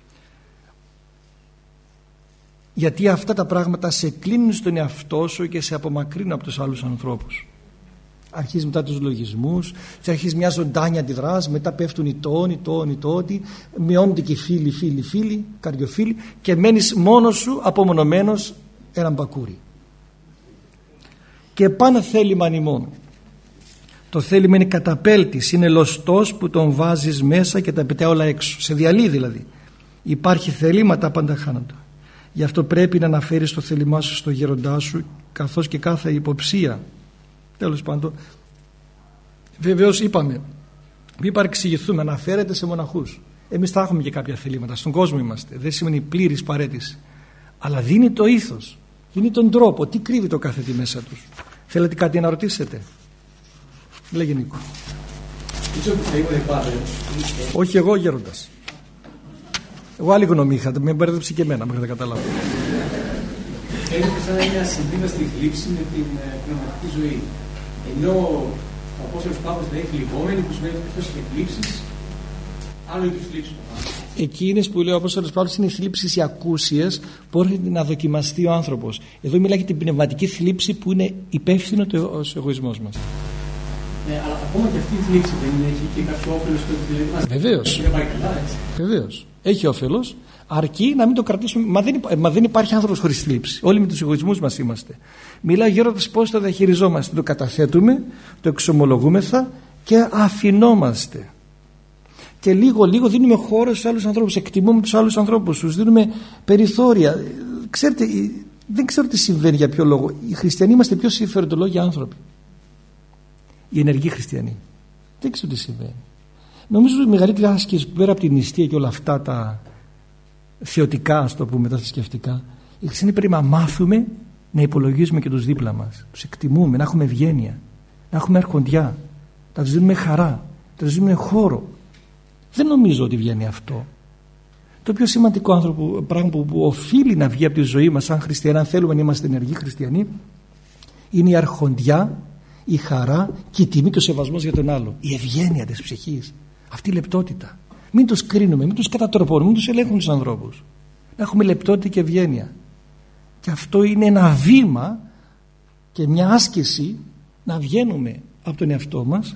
Γιατί αυτά τα πράγματα σε κλείνουν στον εαυτό σου και σε απομακρύνουν από τους άλλους ανθρώπους. Αρχίζει μετά τους λογισμούς, αρχίζει μια ζωντάνια αντιδράση, μετά πέφτουν οι τόνοι, τόνοι, τόνοι, μειώνονται και οι φίλοι, φίλοι, φίλοι, καρδιοφίλοι και μένεις μόνος σου απομονωμένος ένα μπακούρι. Και πάνω θέλημα ανημών. Το θέλημα είναι καταπέλτης, είναι λωστός που τον βάζεις μέσα και τα πετάει όλα έξω. Σε διαλύει δηλαδή. Υπάρχει θελήματα, πάντα χάνονται. Γι' αυτό πρέπει να αναφέρεις το θέλημά σου στο γέροντά σου, καθώς και κάθε υποψία. Τέλος πάντων, βεβαίως είπαμε, μην παρεξηγηθούμε, αναφέρεται σε μοναχούς. Εμείς θα έχουμε και κάποια θελήματα, στον κόσμο είμαστε, δεν σημαίνει πλήρης παρέτηση. Αλλά δίνει το ήθος, δίνει τον τρόπο, τι κρύβει το κάθε τι μέσα τους. Θέλετε κάτι να ρωτήσετε? Λέγε Νίκο. Όχι εγώ, γέροντας. Εγώ άλλη γνώμη είχα, με μπέρδεψε και εμένα, μέχρι να καταλάβω. Φαίνεται σαν μια συνδύαστη θλίψη με την πνευματική ζωή. Ενώ ο Απόστολος Παύλος λέει θλιβόμενοι, που σημαίνει ότι αυτός είχε θλίψεις, άλλο είδους θλίψεις. Εκείνες που λέει ο Απόστολος Παύλος είναι οι θλίψεις οι ακούσιες που έρχεται να δοκιμαστεί ο άνθρωπος. Εδώ μιλάει για την πνευματική θλίψη που είναι υπεύθυνο ο εγωισμός μας. Ναι, αλλά ακόμα και αυτή η θλίψη δεν έχει και κάποιο όφελος στο ότι βεβαίως. Βεβαίως. Έχει όφελος, αρκεί να μην το κρατήσουμε. Μα δεν, υπά... Μα δεν υπάρχει άνθρωπος χωρίς θλίψη. Όλοι με τους εγωισμούς μας είμαστε. Μιλάει γέροντας πώς το διαχειριζόμαστε. Το καταθέτουμε, το εξομολογούμεθα και αφινόμαστε. Και λίγο λίγο δίνουμε χώρο στους άλλους ανθρώπους, εκτιμούμε τους άλλους ανθρώπους, τους δίνουμε περιθώρια. Ξέρετε, δεν ξέρω τι συμβαίνει, για ποιο λόγο. Οι χριστιανοί είμαστε πιο συμφεροντολόγοι άνθρωποι. Οι ενεργοί χριστιανοί. Δεν ξέρω τι συμβαίνει. Νομίζω ότι η μεγαλύτερη άσκηση που πέρα από την νηστεία και όλα αυτά τα θεωτικά, ας το πούμε, τα θρησκευτικά, οι χριστιανοί πρέπει να μάθουμε να υπολογίζουμε και τους δίπλα μας. Τους εκτιμούμε, να έχουμε ευγένεια, να έχουμε αρχοντιά, να τους δίνουμε χαρά, να τους δίνουμε χώρο. Δεν νομίζω ότι βγαίνει αυτό. Το πιο σημαντικό άνθρωπο, πράγμα που, που οφείλει να βγει από τη ζωή μας σαν χριστιανοί, αν θέλουμε να είμαστε ενεργοί χριστιανοί, είναι η αρχοντιά, η χαρά και η τιμή και ο σεβασμός για τον άλλο. Η ευγένεια της ψυχής. Αυτή η λεπτότητα. Μην τους κρίνουμε, μην τους κατατροπώνουμε, μην τους ελέγχουμε τους ανθρώπους. Να έχουμε λεπτότητα και ευγένεια. Και αυτό είναι ένα βήμα και μια άσκηση να βγαίνουμε από τον εαυτό μας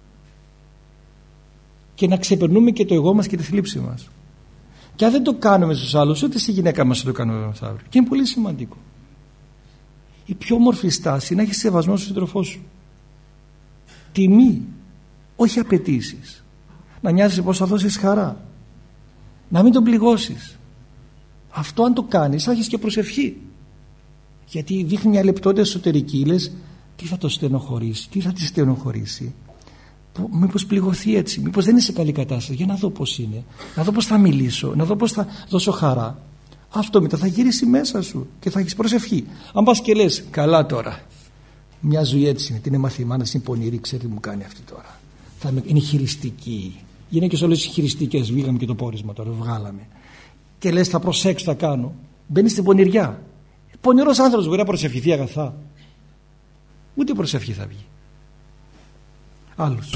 και να ξεπερνούμε και το εγώ μας και τη θλίψη μας. Και αν δεν το κάνουμε στους άλλους, ούτε στη γυναίκα μας θα το κάνουμε μεθαύριο. Και είναι πολύ σημαντικό. Η πιο όμορφη στάση είναι να έχεις σεβασμό στον σύντροφό σου. Τιμή, όχι απαιτήσεις. Να νοιάζεσαι πως θα δώσεις χαρά. Να μην τον πληγώσεις. Αυτό αν το κάνεις θα έχεις και προσευχή. Γιατί δείχνει μια λεπτότητα εσωτερική. Λες τι θα το στενοχωρήσει, τι θα τη στενοχωρήσει. Μήπως πληγωθεί έτσι, μήπως δεν είναι σε καλή κατάσταση. Για να δω πως είναι, να δω πως θα μιλήσω, να δω πως θα δώσω χαρά. Αυτό μετά θα γυρίσει μέσα σου και θα έχεις προσευχή. Αν πας και λες καλά τώρα, μια ζωή έτσι είναι, την είναι μαθημάνας, είναι πονηρή, ξέρει τι μου κάνει αυτή τώρα. Θα με, είναι χειριστική. Οι γυναίκες όλες οι χειριστικές, βγάλαμε και το πόρισμα τώρα, βγάλαμε. Και λες θα προσέξω, θα κάνω. Μπαίνεις στην πονηριά. Πονηρός άνθρωπος μπορεί να προσευχηθεί αγαθά. Ούτε προσευχή θα βγει. Άλλος.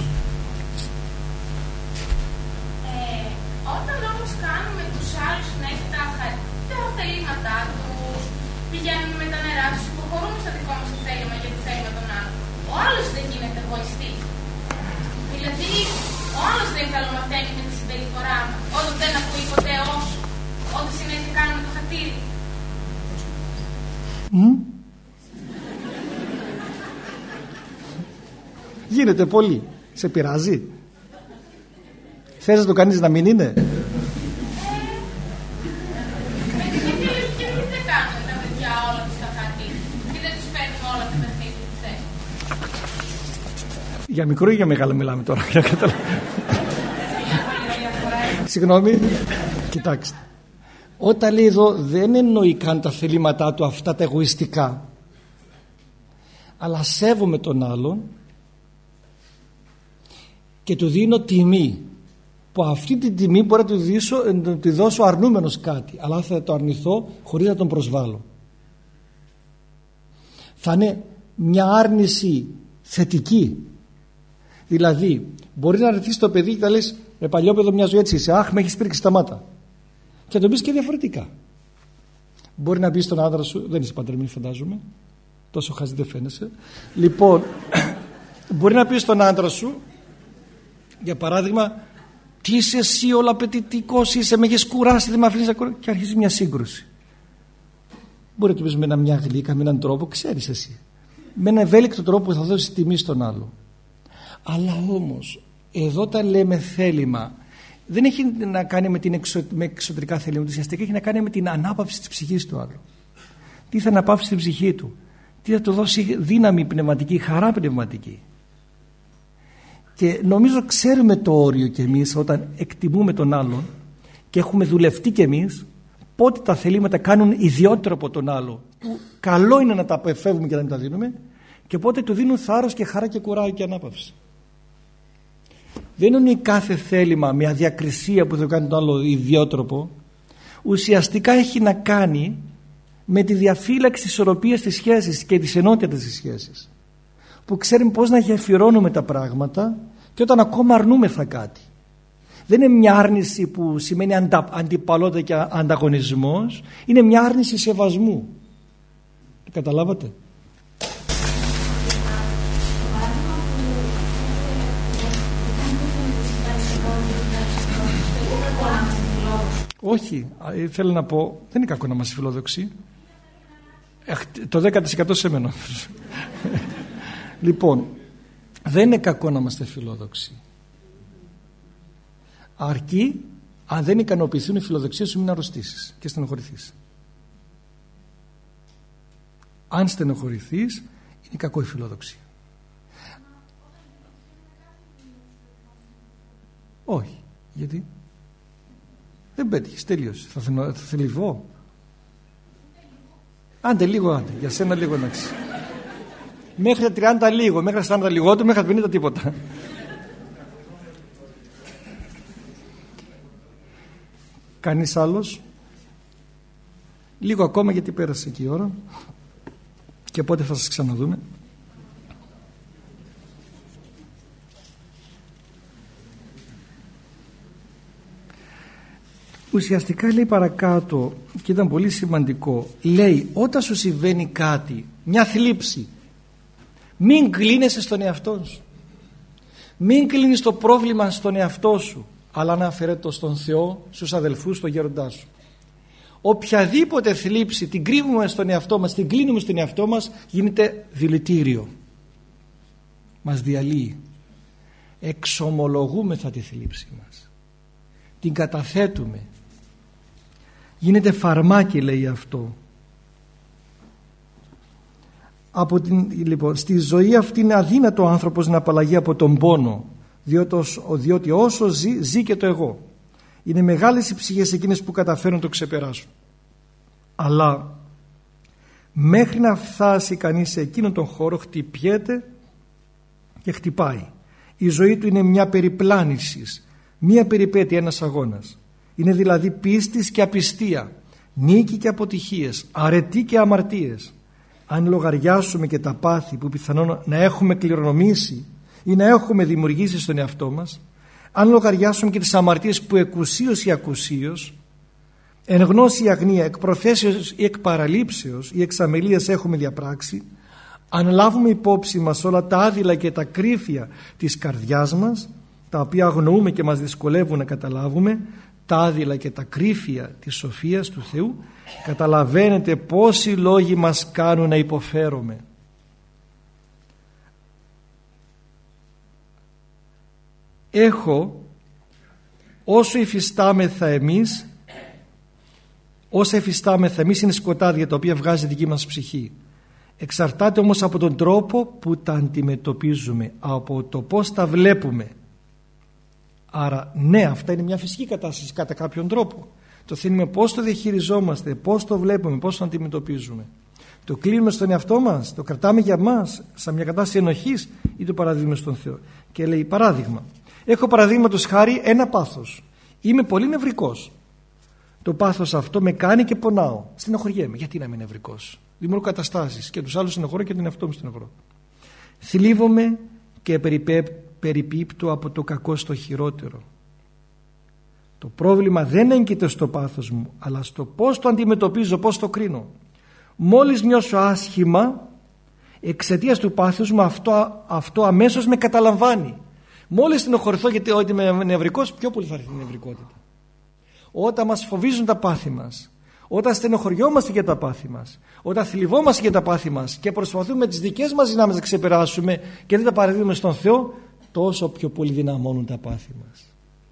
Ε, όταν όμως κάνουμε τους άλλους να έχει τα, τα θελήματά τους, πηγαίνουμε με τα νερά τους, υποχωρούμε στο δικό μας θέλημα για το θέλημα των άλλων, ο άλλος δεν γίνεται εγωιστής. Δηλαδή, ο άλλος δεν καλομαθαίνει με τη συμπεριφορά μας, όταν δεν ακούει ποτέ ως, όταν συνέχεια κάνουμε το χατήρι. Mm. Γίνεται πολύ. Σε πειράζει? Θες να το κάνεις να μην είναι? Ε, με την ίδια λογική δεν κάνουμε τα παιδιά όλα τους τα χατήρι και δεν τους παίρνουμε όλα τα παιχνίδια που θέλουν. Για μικρό ή για μεγάλο μιλάμε τώρα? Για καταλάβω. Συγγνώμη. Κοιτάξτε. Όταν λέει εδώ δεν εννοεί καν τα θελήματά του αυτά τα εγωιστικά, αλλά σέβομαι τον άλλον και του δίνω τιμή, που αυτή την τιμή μπορεί να του, δίσω, να του δώσω αρνούμενος κάτι, αλλά θα το αρνηθώ χωρίς να τον προσβάλλω. Θα είναι μια άρνηση θετική. Δηλαδή μπορεί να αρνηθείς το παιδί και θα λες ρε παλιόπαιδο, μια ζωή έτσι είσαι, αχ με έχεις πρίξει, σταμάτα. Και να το πεις και διαφορετικά. Μπορεί να πεις στον άντρα σου, δεν είσαι παντρεμένη φαντάζομαι, τόσο χαζή δεν φαίνεσαι. Λοιπόν, μπορεί να πεις στον άντρα σου, για παράδειγμα, τι είσαι εσύ όλα απαιτητικός, είσαι, με έχεις κουράσει, δεν με αφήνεις να κουράσει, και αρχίζει μια σύγκρουση. Μπορεί να του πεις με μια γλύκα, με έναν τρόπο, ξέρεις εσύ, με ένα ευέλικτο τρόπο που θα δώσεις τιμή στον άλλο. Αλλά όμως εδώ τα λέμε θέλημα, δεν έχει να κάνει με, την εξω, με εξωτερικά θέλημα, ουσιαστικά έχει να κάνει με την ανάπαυση της ψυχής του άλλου. Τι θα αναπαύσει την ψυχή του, τι θα του δώσει δύναμη πνευματική, χαρά πνευματική. Και νομίζω ξέρουμε το όριο κι εμείς όταν εκτιμούμε τον άλλον και έχουμε δουλευτεί κι εμείς πότε τα θελήματα κάνουν ιδιότερο από τον άλλο, που καλό είναι να τα αποφεύγουμε και να μην τα δίνουμε, και οπότε του δίνουν θάρρος και χαρά και κουράγιο και ανάπαυση. Δεν είναι κάθε θέλημα με αδιακρισία που θα κάνει τον άλλο ιδιότροπο. Ουσιαστικά έχει να κάνει με τη διαφύλαξη της ισορροπίας της σχέσης και της ενότητας της σχέσης, που ξέρουμε πώς να γεφυρώνουμε τα πράγματα και όταν ακόμα αρνούμεθα κάτι. Δεν είναι μια άρνηση που σημαίνει αντα, αντιπαλότητα και ανταγωνισμός, είναι μια άρνηση σεβασμού. Το καταλάβατε? Όχι, θέλω να πω, δεν είναι κακό να είμαστε φιλόδοξοι. Το δέκα τοις εκατό σε μένα. Λοιπόν, δεν είναι κακό να είμαστε φιλόδοξοι. Αρκεί, αν δεν ικανοποιηθούν οι φιλοδοξίες σου, μην αρρωστήσεις και στενοχωρηθείς. Αν στενοχωρηθείς, είναι κακό η φιλοδοξία. Όχι, γιατί δεν πέτυχες, τελείωσε. Θα, θα θελιβώ. Άντε λίγο, άντε, για σένα λίγο να ξέρεις. Μέχρι τα τριάντα λίγο, μέχρι τα σαράντα λιγότερο, μέχρι τα πενήντα τίποτα. Κανείς άλλος? Λίγο ακόμα, γιατί πέρασε και η ώρα και πότε θα σας ξαναδούμε. Ουσιαστικά λέει παρακάτω, και ήταν πολύ σημαντικό, λέει όταν σου συμβαίνει κάτι, μια θλίψη, μην κλείνεσαι στον εαυτό σου, μην κλείνεις το πρόβλημα στον εαυτό σου, αλλά να αφαιρέτω το στον Θεό, στους αδελφούς, στον γέροντά σου. Οποιαδήποτε θλίψη την κρύβουμε στον εαυτό μας, την κλείνουμε στον εαυτό μας, γίνεται δηλητήριο, μας διαλύει. Εξομολογούμεθα τη θλίψη μας, την καταθέτουμε, γίνεται φαρμάκι, λέει αυτό. Από την, λοιπόν, στη ζωή αυτή είναι αδύνατο ο άνθρωπος να απαλλαγεί από τον πόνο, διότι, διότι όσο ζει, ζει και το εγώ. Είναι μεγάλες οι ψυχές εκείνες που καταφέρουν να το ξεπεράσουν. Αλλά μέχρι να φτάσει κανείς σε εκείνον τον χώρο, χτυπιέται και χτυπάει. Η ζωή του είναι μια περιπλάνησης, μια περιπέτεια, ένας αγώνας. Είναι δηλαδή πίστης και απιστία, νίκη και αποτυχίες, αρετή και αμαρτίες. Αν λογαριάσουμε και τα πάθη που πιθανόν να έχουμε κληρονομήσει ή να έχουμε δημιουργήσει στον εαυτό μας, αν λογαριάσουμε και τις αμαρτίες που εκουσίως ή ακουσίως, εν γνώση ή αγνία, εκ προθέσεως ή εκ παραλήψεως ή εξ αμελίας έχουμε διαπράξει, αν λάβουμε υπόψη μας όλα τα άδειλα και τα κρύφια της καρδιάς μας, τα οποία αγνοούμε και μας δυσκολεύουν να καταλάβουμε, τα άδειλα και τα κρύφια της σοφίας του Θεού, καταλαβαίνετε πόσοι λόγοι μας κάνουν να υποφέρουμε. Έχω όσο υφιστάμεθα εμείς, όσα υφιστάμεθα εμείς είναι σκοτάδια τα οποία βγάζει δική μας ψυχή. Εξαρτάται όμως από τον τρόπο που τα αντιμετωπίζουμε, από το πώς τα βλέπουμε. Άρα ναι, αυτά είναι μια φυσική κατάσταση κατά κάποιον τρόπο. Το θέμα είναι πώς το διαχειριζόμαστε, πώς το βλέπουμε, πώς το αντιμετωπίζουμε. Το κλείνουμε στον εαυτό μας, το κρατάμε για μας σαν μια κατάσταση ενοχής ή το παραδίδουμε στον Θεό. Και λέει παράδειγμα, έχω παραδείγματος χάρη ένα πάθος, είμαι πολύ νευρικός, το πάθος αυτό με κάνει και πονάω, στενοχωριέμαι. Γιατί να είμαι νευρικός? Δημιουργώ καταστάσεις και τους άλλους στενοχωρώ και τον εαυτό μου στενοχωρώ. Θλίβομαι και περιπίπτω από το κακό στο χειρότερο. Το πρόβλημα δεν έγκυται στο πάθος μου, αλλά στο πώς το αντιμετωπίζω, πώς το κρίνω. Μόλις νιώσω άσχημα εξαιτίας του πάθους μου, αυτό, αυτό αμέσως με καταλαμβάνει. Μόλις στενοχωρηθώ γιατί ότι είμαι νευρικός, πιο πολύ θα έρθει η νευρικότητα. Όταν μας φοβίζουν τα πάθη μας, όταν στενοχωριόμαστε για τα πάθη μας, όταν θλιβόμαστε για τα πάθη μας και προσπαθούμε με τις δικές μας δυνάμεις να ξεπεράσουμε και δεν τα παραδίδουμε στον Θεό, τόσο πιο πολύ δυναμώνουν τα πάθη μας.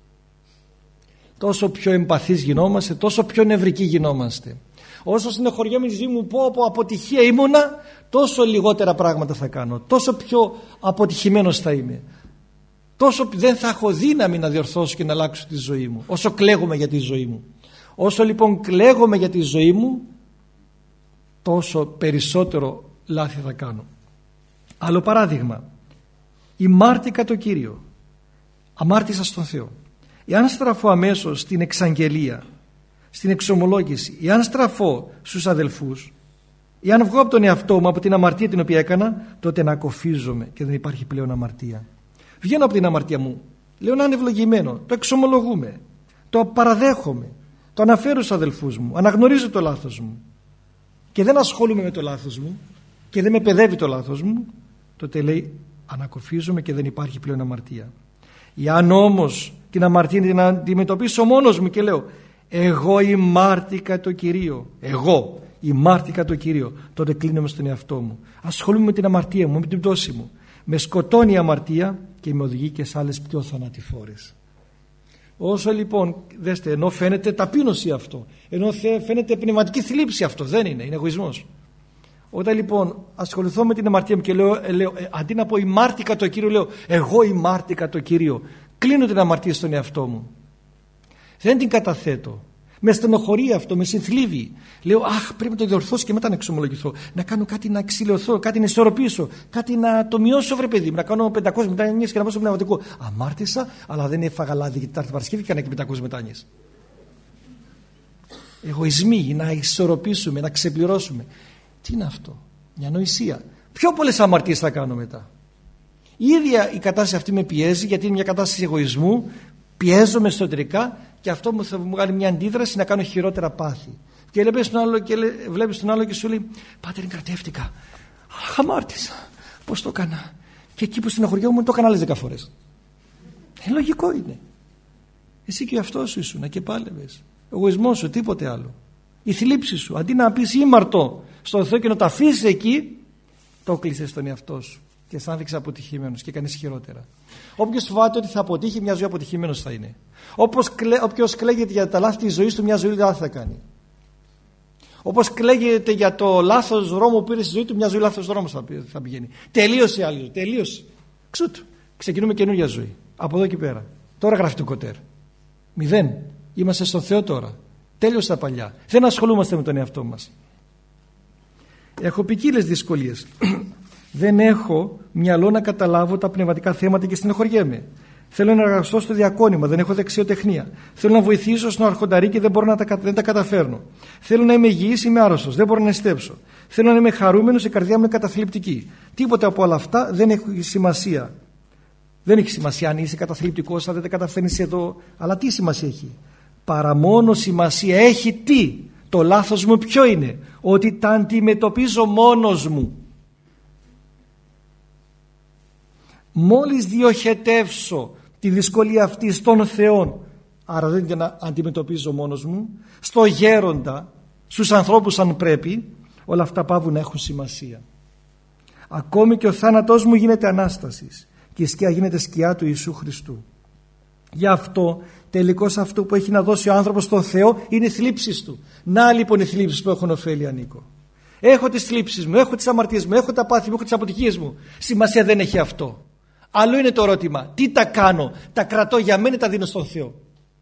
Τόσο πιο εμπαθείς γινόμαστε, τόσο πιο νευρικοί γινόμαστε. Όσο στενοχωριέμαι τη ζωή μου, πω από αποτυχία ήμουνα, τόσο λιγότερα πράγματα θα κάνω, τόσο πιο αποτυχημένος θα είμαι. Τόσο δεν θα έχω δύναμη να διορθώσω και να αλλάξω τη ζωή μου, όσο κλαίγομαι για τη ζωή μου. Όσο λοιπόν κλαίγομαι για τη ζωή μου, τόσο περισσότερο λάθη θα κάνω. Άλλο παράδειγμα, η μάρτυκα το Κύριο, αμάρτησα στον Θεό. Εάν στραφώ αμέσως στην εξαγγελία, στην εξομολόγηση, εάν στραφώ στους αδελφούς, εάν βγω από τον εαυτό μου, από την αμαρτία την οποία έκανα, τότε ανακοφίζομαι και δεν υπάρχει πλέον αμαρτία. Βγαίνω από την αμαρτία μου, λέω να είναι ευλογημένο, το εξομολογούμε, το παραδέχομαι, το αναφέρω στους αδελφούς μου, αναγνωρίζω το λάθος μου και δεν ασχολούμαι με το λάθος μου και δεν με παιδεύει το λάθος μου, τότε λέει ανακοφίζομαι και δεν υπάρχει πλέον αμαρτία. Εάν όμως την αμαρτία την αντιμετωπίσω μόνος μου και λέω εγώ ημάρτηκα το Κυρίο, εγώ ημάρτηκα το Κυρίο, τότε κλείνομαι στον εαυτό μου, ασχολούμαι με την αμαρτία μου, με την πτώση μου, με σκοτώνει η αμαρτία και με οδηγεί και σε άλλες πιο θανατηφόρες. Όσο λοιπόν, δέστε, ενώ φαίνεται ταπείνωση αυτό, ενώ φαίνεται πνευματική θλίψη αυτό, δεν είναι, είναι εγωισμός. Όταν λοιπόν ασχοληθώ με την αμαρτία μου και λέω, λέω ε, αντί να πω ημάρτηκα το Κύριο, λέω εγώ ημάρτηκα το Κύριο, κλείνω την αμαρτία στον εαυτό μου, δεν την καταθέτω, με στενοχωρεί αυτό, με συνθλίβει, λέω αχ πρέπει να το διορθώσω και μετά να εξομολογηθώ, να κάνω κάτι να εξηλαιωθώ, κάτι να ισορροπήσω, κάτι να το μειώσω βρε παιδί μου, να κάνω πεντακόσιες μετάνοιες και να πάω στο πνευματικό. Αμάρτησα, αλλά δεν έφαγα λάδι για Τετάρτη Παρασκευή και έκανα και πεντακόσιες μετάνοιες. Εγωισμοί, να ισορροπήσουμε, να ξεπληρώσουμε. Τι είναι αυτό? Μια ανοησία. Πιο πολλές αμαρτίες θα κάνω μετά. Η ίδια η κατάσταση αυτή με πιέζει, γιατί είναι μια κατάσταση εγωισμού, πιέζομαι εσωτερικά και αυτό μου θα μου κάνει μια αντίδραση να κάνω χειρότερα πάθη. Και βλέπεις τον άλλο και, βλέπεις τον άλλο και σου λέει πάτερ εγκρατεύτηκα, αχ αμάρτησα, πώς το έκανα? Και εκεί που στεναχωριόμουν το έκανα άλλες δέκα φορές. Ε, λογικό είναι. Εσύ και αυτό σου ήσουν και πάλευες. Ο εγωισμός σου, τίποτε άλλο. Η θλίψη σου, αντί να πεις ήμαρτο στον Θεό και να το αφήσεις εκεί, το κλείσες στον εαυτό σου και αισθάνθηκες αποτυχημένος και κάνεις χειρότερα. Όποιος φοβάται ότι θα αποτύχει, μια ζωή αποτυχημένος θα είναι. Όποιος κλαίγεται για τα λάθη της ζωής του, μια ζωή λάθη θα κάνει. Όπως κλαίγεται για το λάθος δρόμο που πήρε στη ζωή του, μια ζωή λάθος δρόμος θα, θα πηγαίνει. Τελείωσε άλλη ζωή, τελείωσε. Ξούτ, ξεκινούμε καινούργια ζωή. Από εδώ και πέρα. Τώρα γράφει το Κωτέρ. Μηδέν. Είμαστε στον Θεό τώρα. Τέλειωσε τα παλιά. Δεν ασχολούμαστε με τον εαυτό μας. Έχω ποικίλες δυσκολίες. Δεν έχω μυαλό να καταλάβω τα πνευματικά θέματα και στενοχωριέμαι. Θέλω να εργαστώ στο διακόνημα, δεν έχω δεξιοτεχνία. Θέλω να βοηθήσω στον αρχονταρί και δεν μπορώ να τα, δεν τα καταφέρνω. Θέλω να είμαι υγιής, είμαι άρρωστος, δεν μπορώ να νηστέψω. Θέλω να είμαι χαρούμενος, η καρδιά μου είναι καταθλιπτική. Τίποτα από όλα αυτά δεν έχει σημασία. Δεν έχει σημασία αν είσαι καταθλιπτικός, αν δεν τα καταφέρνεις εδώ. Αλλά τι σημασία έχει? Παρά μόνο σημασία έχει τι? Το λάθος μου ποιο είναι? Ότι τα αντιμετωπίζω μόνος μου. Μόλις διοχετεύσω τη δυσκολία αυτή στον Θεό, άρα δεν την αντιμετωπίζω μόνος μου, στο γέροντα, στους ανθρώπους αν πρέπει, όλα αυτά πάβουν να έχουν σημασία. Ακόμη και ο θάνατός μου γίνεται Ανάστασης και η σκιά γίνεται σκιά του Ιησού Χριστού. Γι' αυτό τελικώς αυτό που έχει να δώσει ο άνθρωπος στον Θεό είναι οι θλίψεις του. Να λοιπόν οι θλίψεις που έχουν ωφέλεια, Νίκο. Έχω τις θλίψεις μου, έχω τις αμαρτίες μου, έχω τα πάθη μου, έχω τις αποτυχίες μου. Σημασία δεν έχει αυτό. Άλλο είναι το ερώτημα, τι τα κάνω? Τα κρατώ για μένα, τα δίνω στον Θεό.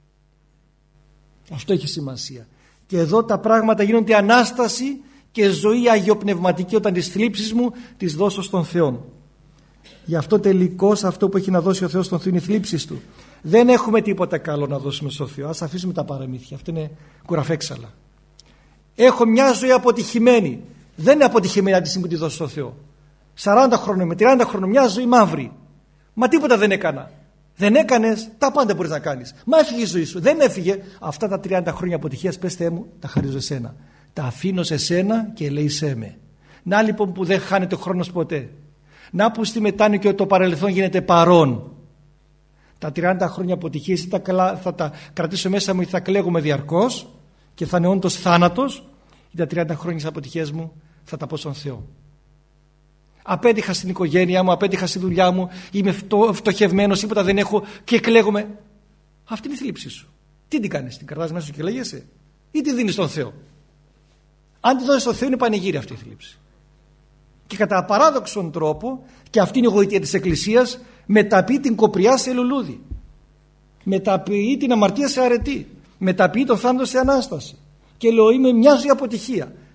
Αυτό έχει σημασία. Και εδώ τα πράγματα γίνονται Ανάσταση και ζωή αγιοπνευματική όταν τις θλίψεις μου τις δώσω στον Θεό. Γι' αυτό τελικώς αυτό που έχει να δώσει ο Θεός στον Θεό είναι οι θλίψεις του. Δεν έχουμε τίποτα καλό να δώσουμε στον Θεό. Ας αφήσουμε τα παραμύθια. Αυτό είναι κουραφέξαλα. Έχω μια ζωή αποτυχημένη. Δεν είναι αποτυχημένη αν τη στιγμή που τη δώσω στον Θεό. σαράντα χρόνων με τριάντα χρόνων μια ζωή μαύρη. Μα τίποτα δεν έκανα. Δεν έκανες, τα πάντα μπορείς να κάνεις. Μα έφυγε η ζωή σου. Δεν έφυγε. Αυτά τα τριάντα χρόνια αποτυχίας, πες Θεέ μου, τα χαρίζω εσένα. Τα αφήνω σε σένα και ελέησέ με. Να λοιπόν που δεν χάνεται ο χρόνος ποτέ. Να που στη μετάνοια και το παρελθόν γίνεται παρόν. Τα τριάντα χρόνια αποτυχίες θα τα, θα τα κρατήσω μέσα μου ή θα κλαίγουμε διαρκώς και θα είναι όντως θάνατος, ή τα τριάντα χρόνια της αποτυχίας μου θα τα πω στον Θεό. Απέτυχα στην οικογένειά μου, απέτυχα στη δουλειά μου, είμαι φτω, φτωχευμένος, τίποτα δεν έχω και κλαίγομαι. Αυτή είναι η θλίψη σου. Τι την κάνεις, την κρατάς μέσα σου και λέγεσαι, ή τη δίνεις στον Θεό? Αν τη δώσεις στον Θεό είναι πανηγύρι αυτή η θλίψη. Και κατά παράδοξον τρόπο, και αυτή είναι η γοητεία της Εκκλησίας, μεταποιεί την κοπριά σε λουλούδι, μεταποιεί την αμαρτία σε αρετή, μεταποιεί το θάνατο σε Ανάσταση. Και λέω είμαι μια ζωή αποτυχία.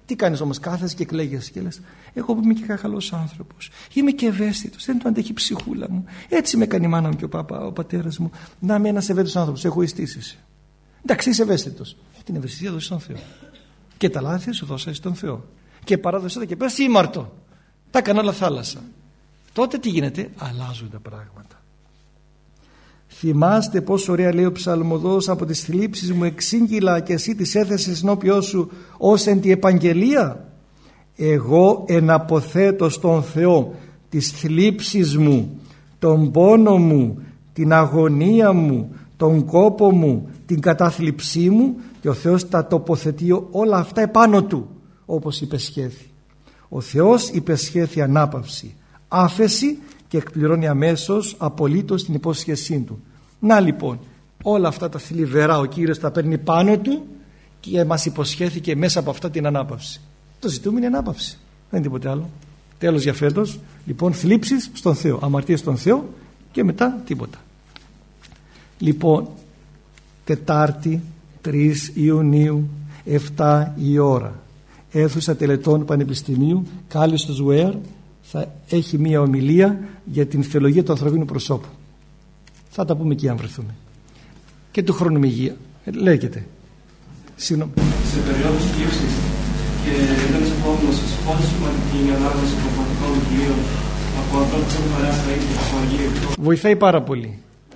Τι κάνεις όμως, κάθεσαι και κλαίγεσαι και λες, εγώ που είμαι και καλός άνθρωπος, είμαι και ευαίσθητος, δεν το αντέχει η ψυχούλα μου, έτσι με κάνει η μάνα μου και ο, πάπα, ο πατέρας μου, να είμαι ένας ευαίσθητος άνθρωπος, εγωιστής. Εντάξει, είσαι ευαίσθητος, την ευαισθησία δώσεις στον Θεό και τα λάθη σου δώσα στον Θεό και παράδοσα τα και πες ήμαρτο, τα έκανα όλα θάλασσα. Τότε τι γίνεται, αλλάζουν τα πράγματα. Θυμάστε πόσο ωραία λέει ο ψαλμοδός, από τις θλίψεις μου εξήγηλα και εσύ τις έθεσες ενώπιό σου ως εν τη επαγγελία. Εγώ εναποθέτω στον Θεό τις θλίψεις μου, τον πόνο μου, την αγωνία μου, τον κόπο μου, την κατάθλιψή μου, και ο Θεός τα τοποθετεί όλα αυτά επάνω του, όπως υπεσχέθη. Ο Θεός υπεσχέθη ανάπαυση, άφεση και εκπληρώνει αμέσως απολύτως την υπόσχεσή του. Να λοιπόν, όλα αυτά τα θλιβερά ο Κύριος τα παίρνει πάνω του και μας υποσχέθηκε μέσα από αυτά την ανάπαυση. Το ζητούμε είναι ανάπαυση, δεν είναι τίποτε άλλο. Τέλος για φέτος, λοιπόν, θλίψεις στον Θεό, αμαρτίες στον Θεό και μετά τίποτα. Λοιπόν, Τετάρτη τρεις Ιουνίου, εφτά η ώρα, αίθουσα τελετών Πανεπιστημίου, Κάλλιστος Ζουέρ, θα έχει μία ομιλία για την θεολογία του ανθρωπίνου προσώπου. Θα τα πούμε εκεί αν βρεθούμε. Και του χρόνου με υγεία. Λέγεται. Συγγνώμη. Σε περίοδους θλίψης και δεν είσαι απόγνωσης, πόσο σημαντική είναι η ανάγνωση των προφανικών βιβλίων από ανθρώπους που έχουν περάσει τα ίδια από Αγίου? Βοηθάει πάρα πολύ.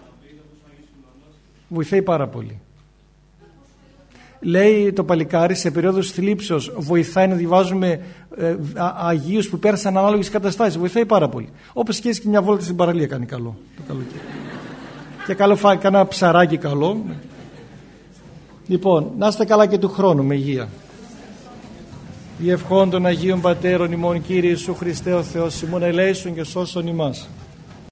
Βοηθάει πάρα πολύ. Λέει το παλικάρι, σε περίοδους θλίψεως βοηθάει να διαβάζουμε ε, α, Αγίους που πέρασαν ανάλογες καταστάσεις. Βοηθάει πάρα πολύ. Όπως και και μια βόλτα στην παραλία κάνει καλό το καλοκαίρι. Και καλό φάει κανένα ψαράκι καλό. Λοιπόν, να είστε καλά και του χρόνου με υγεία. Διευχών των Αγίων Πατέρων ημών, Κύριε Ιησού Χριστέ ο Θεός ημών, ελέησον και σώσον ημάς.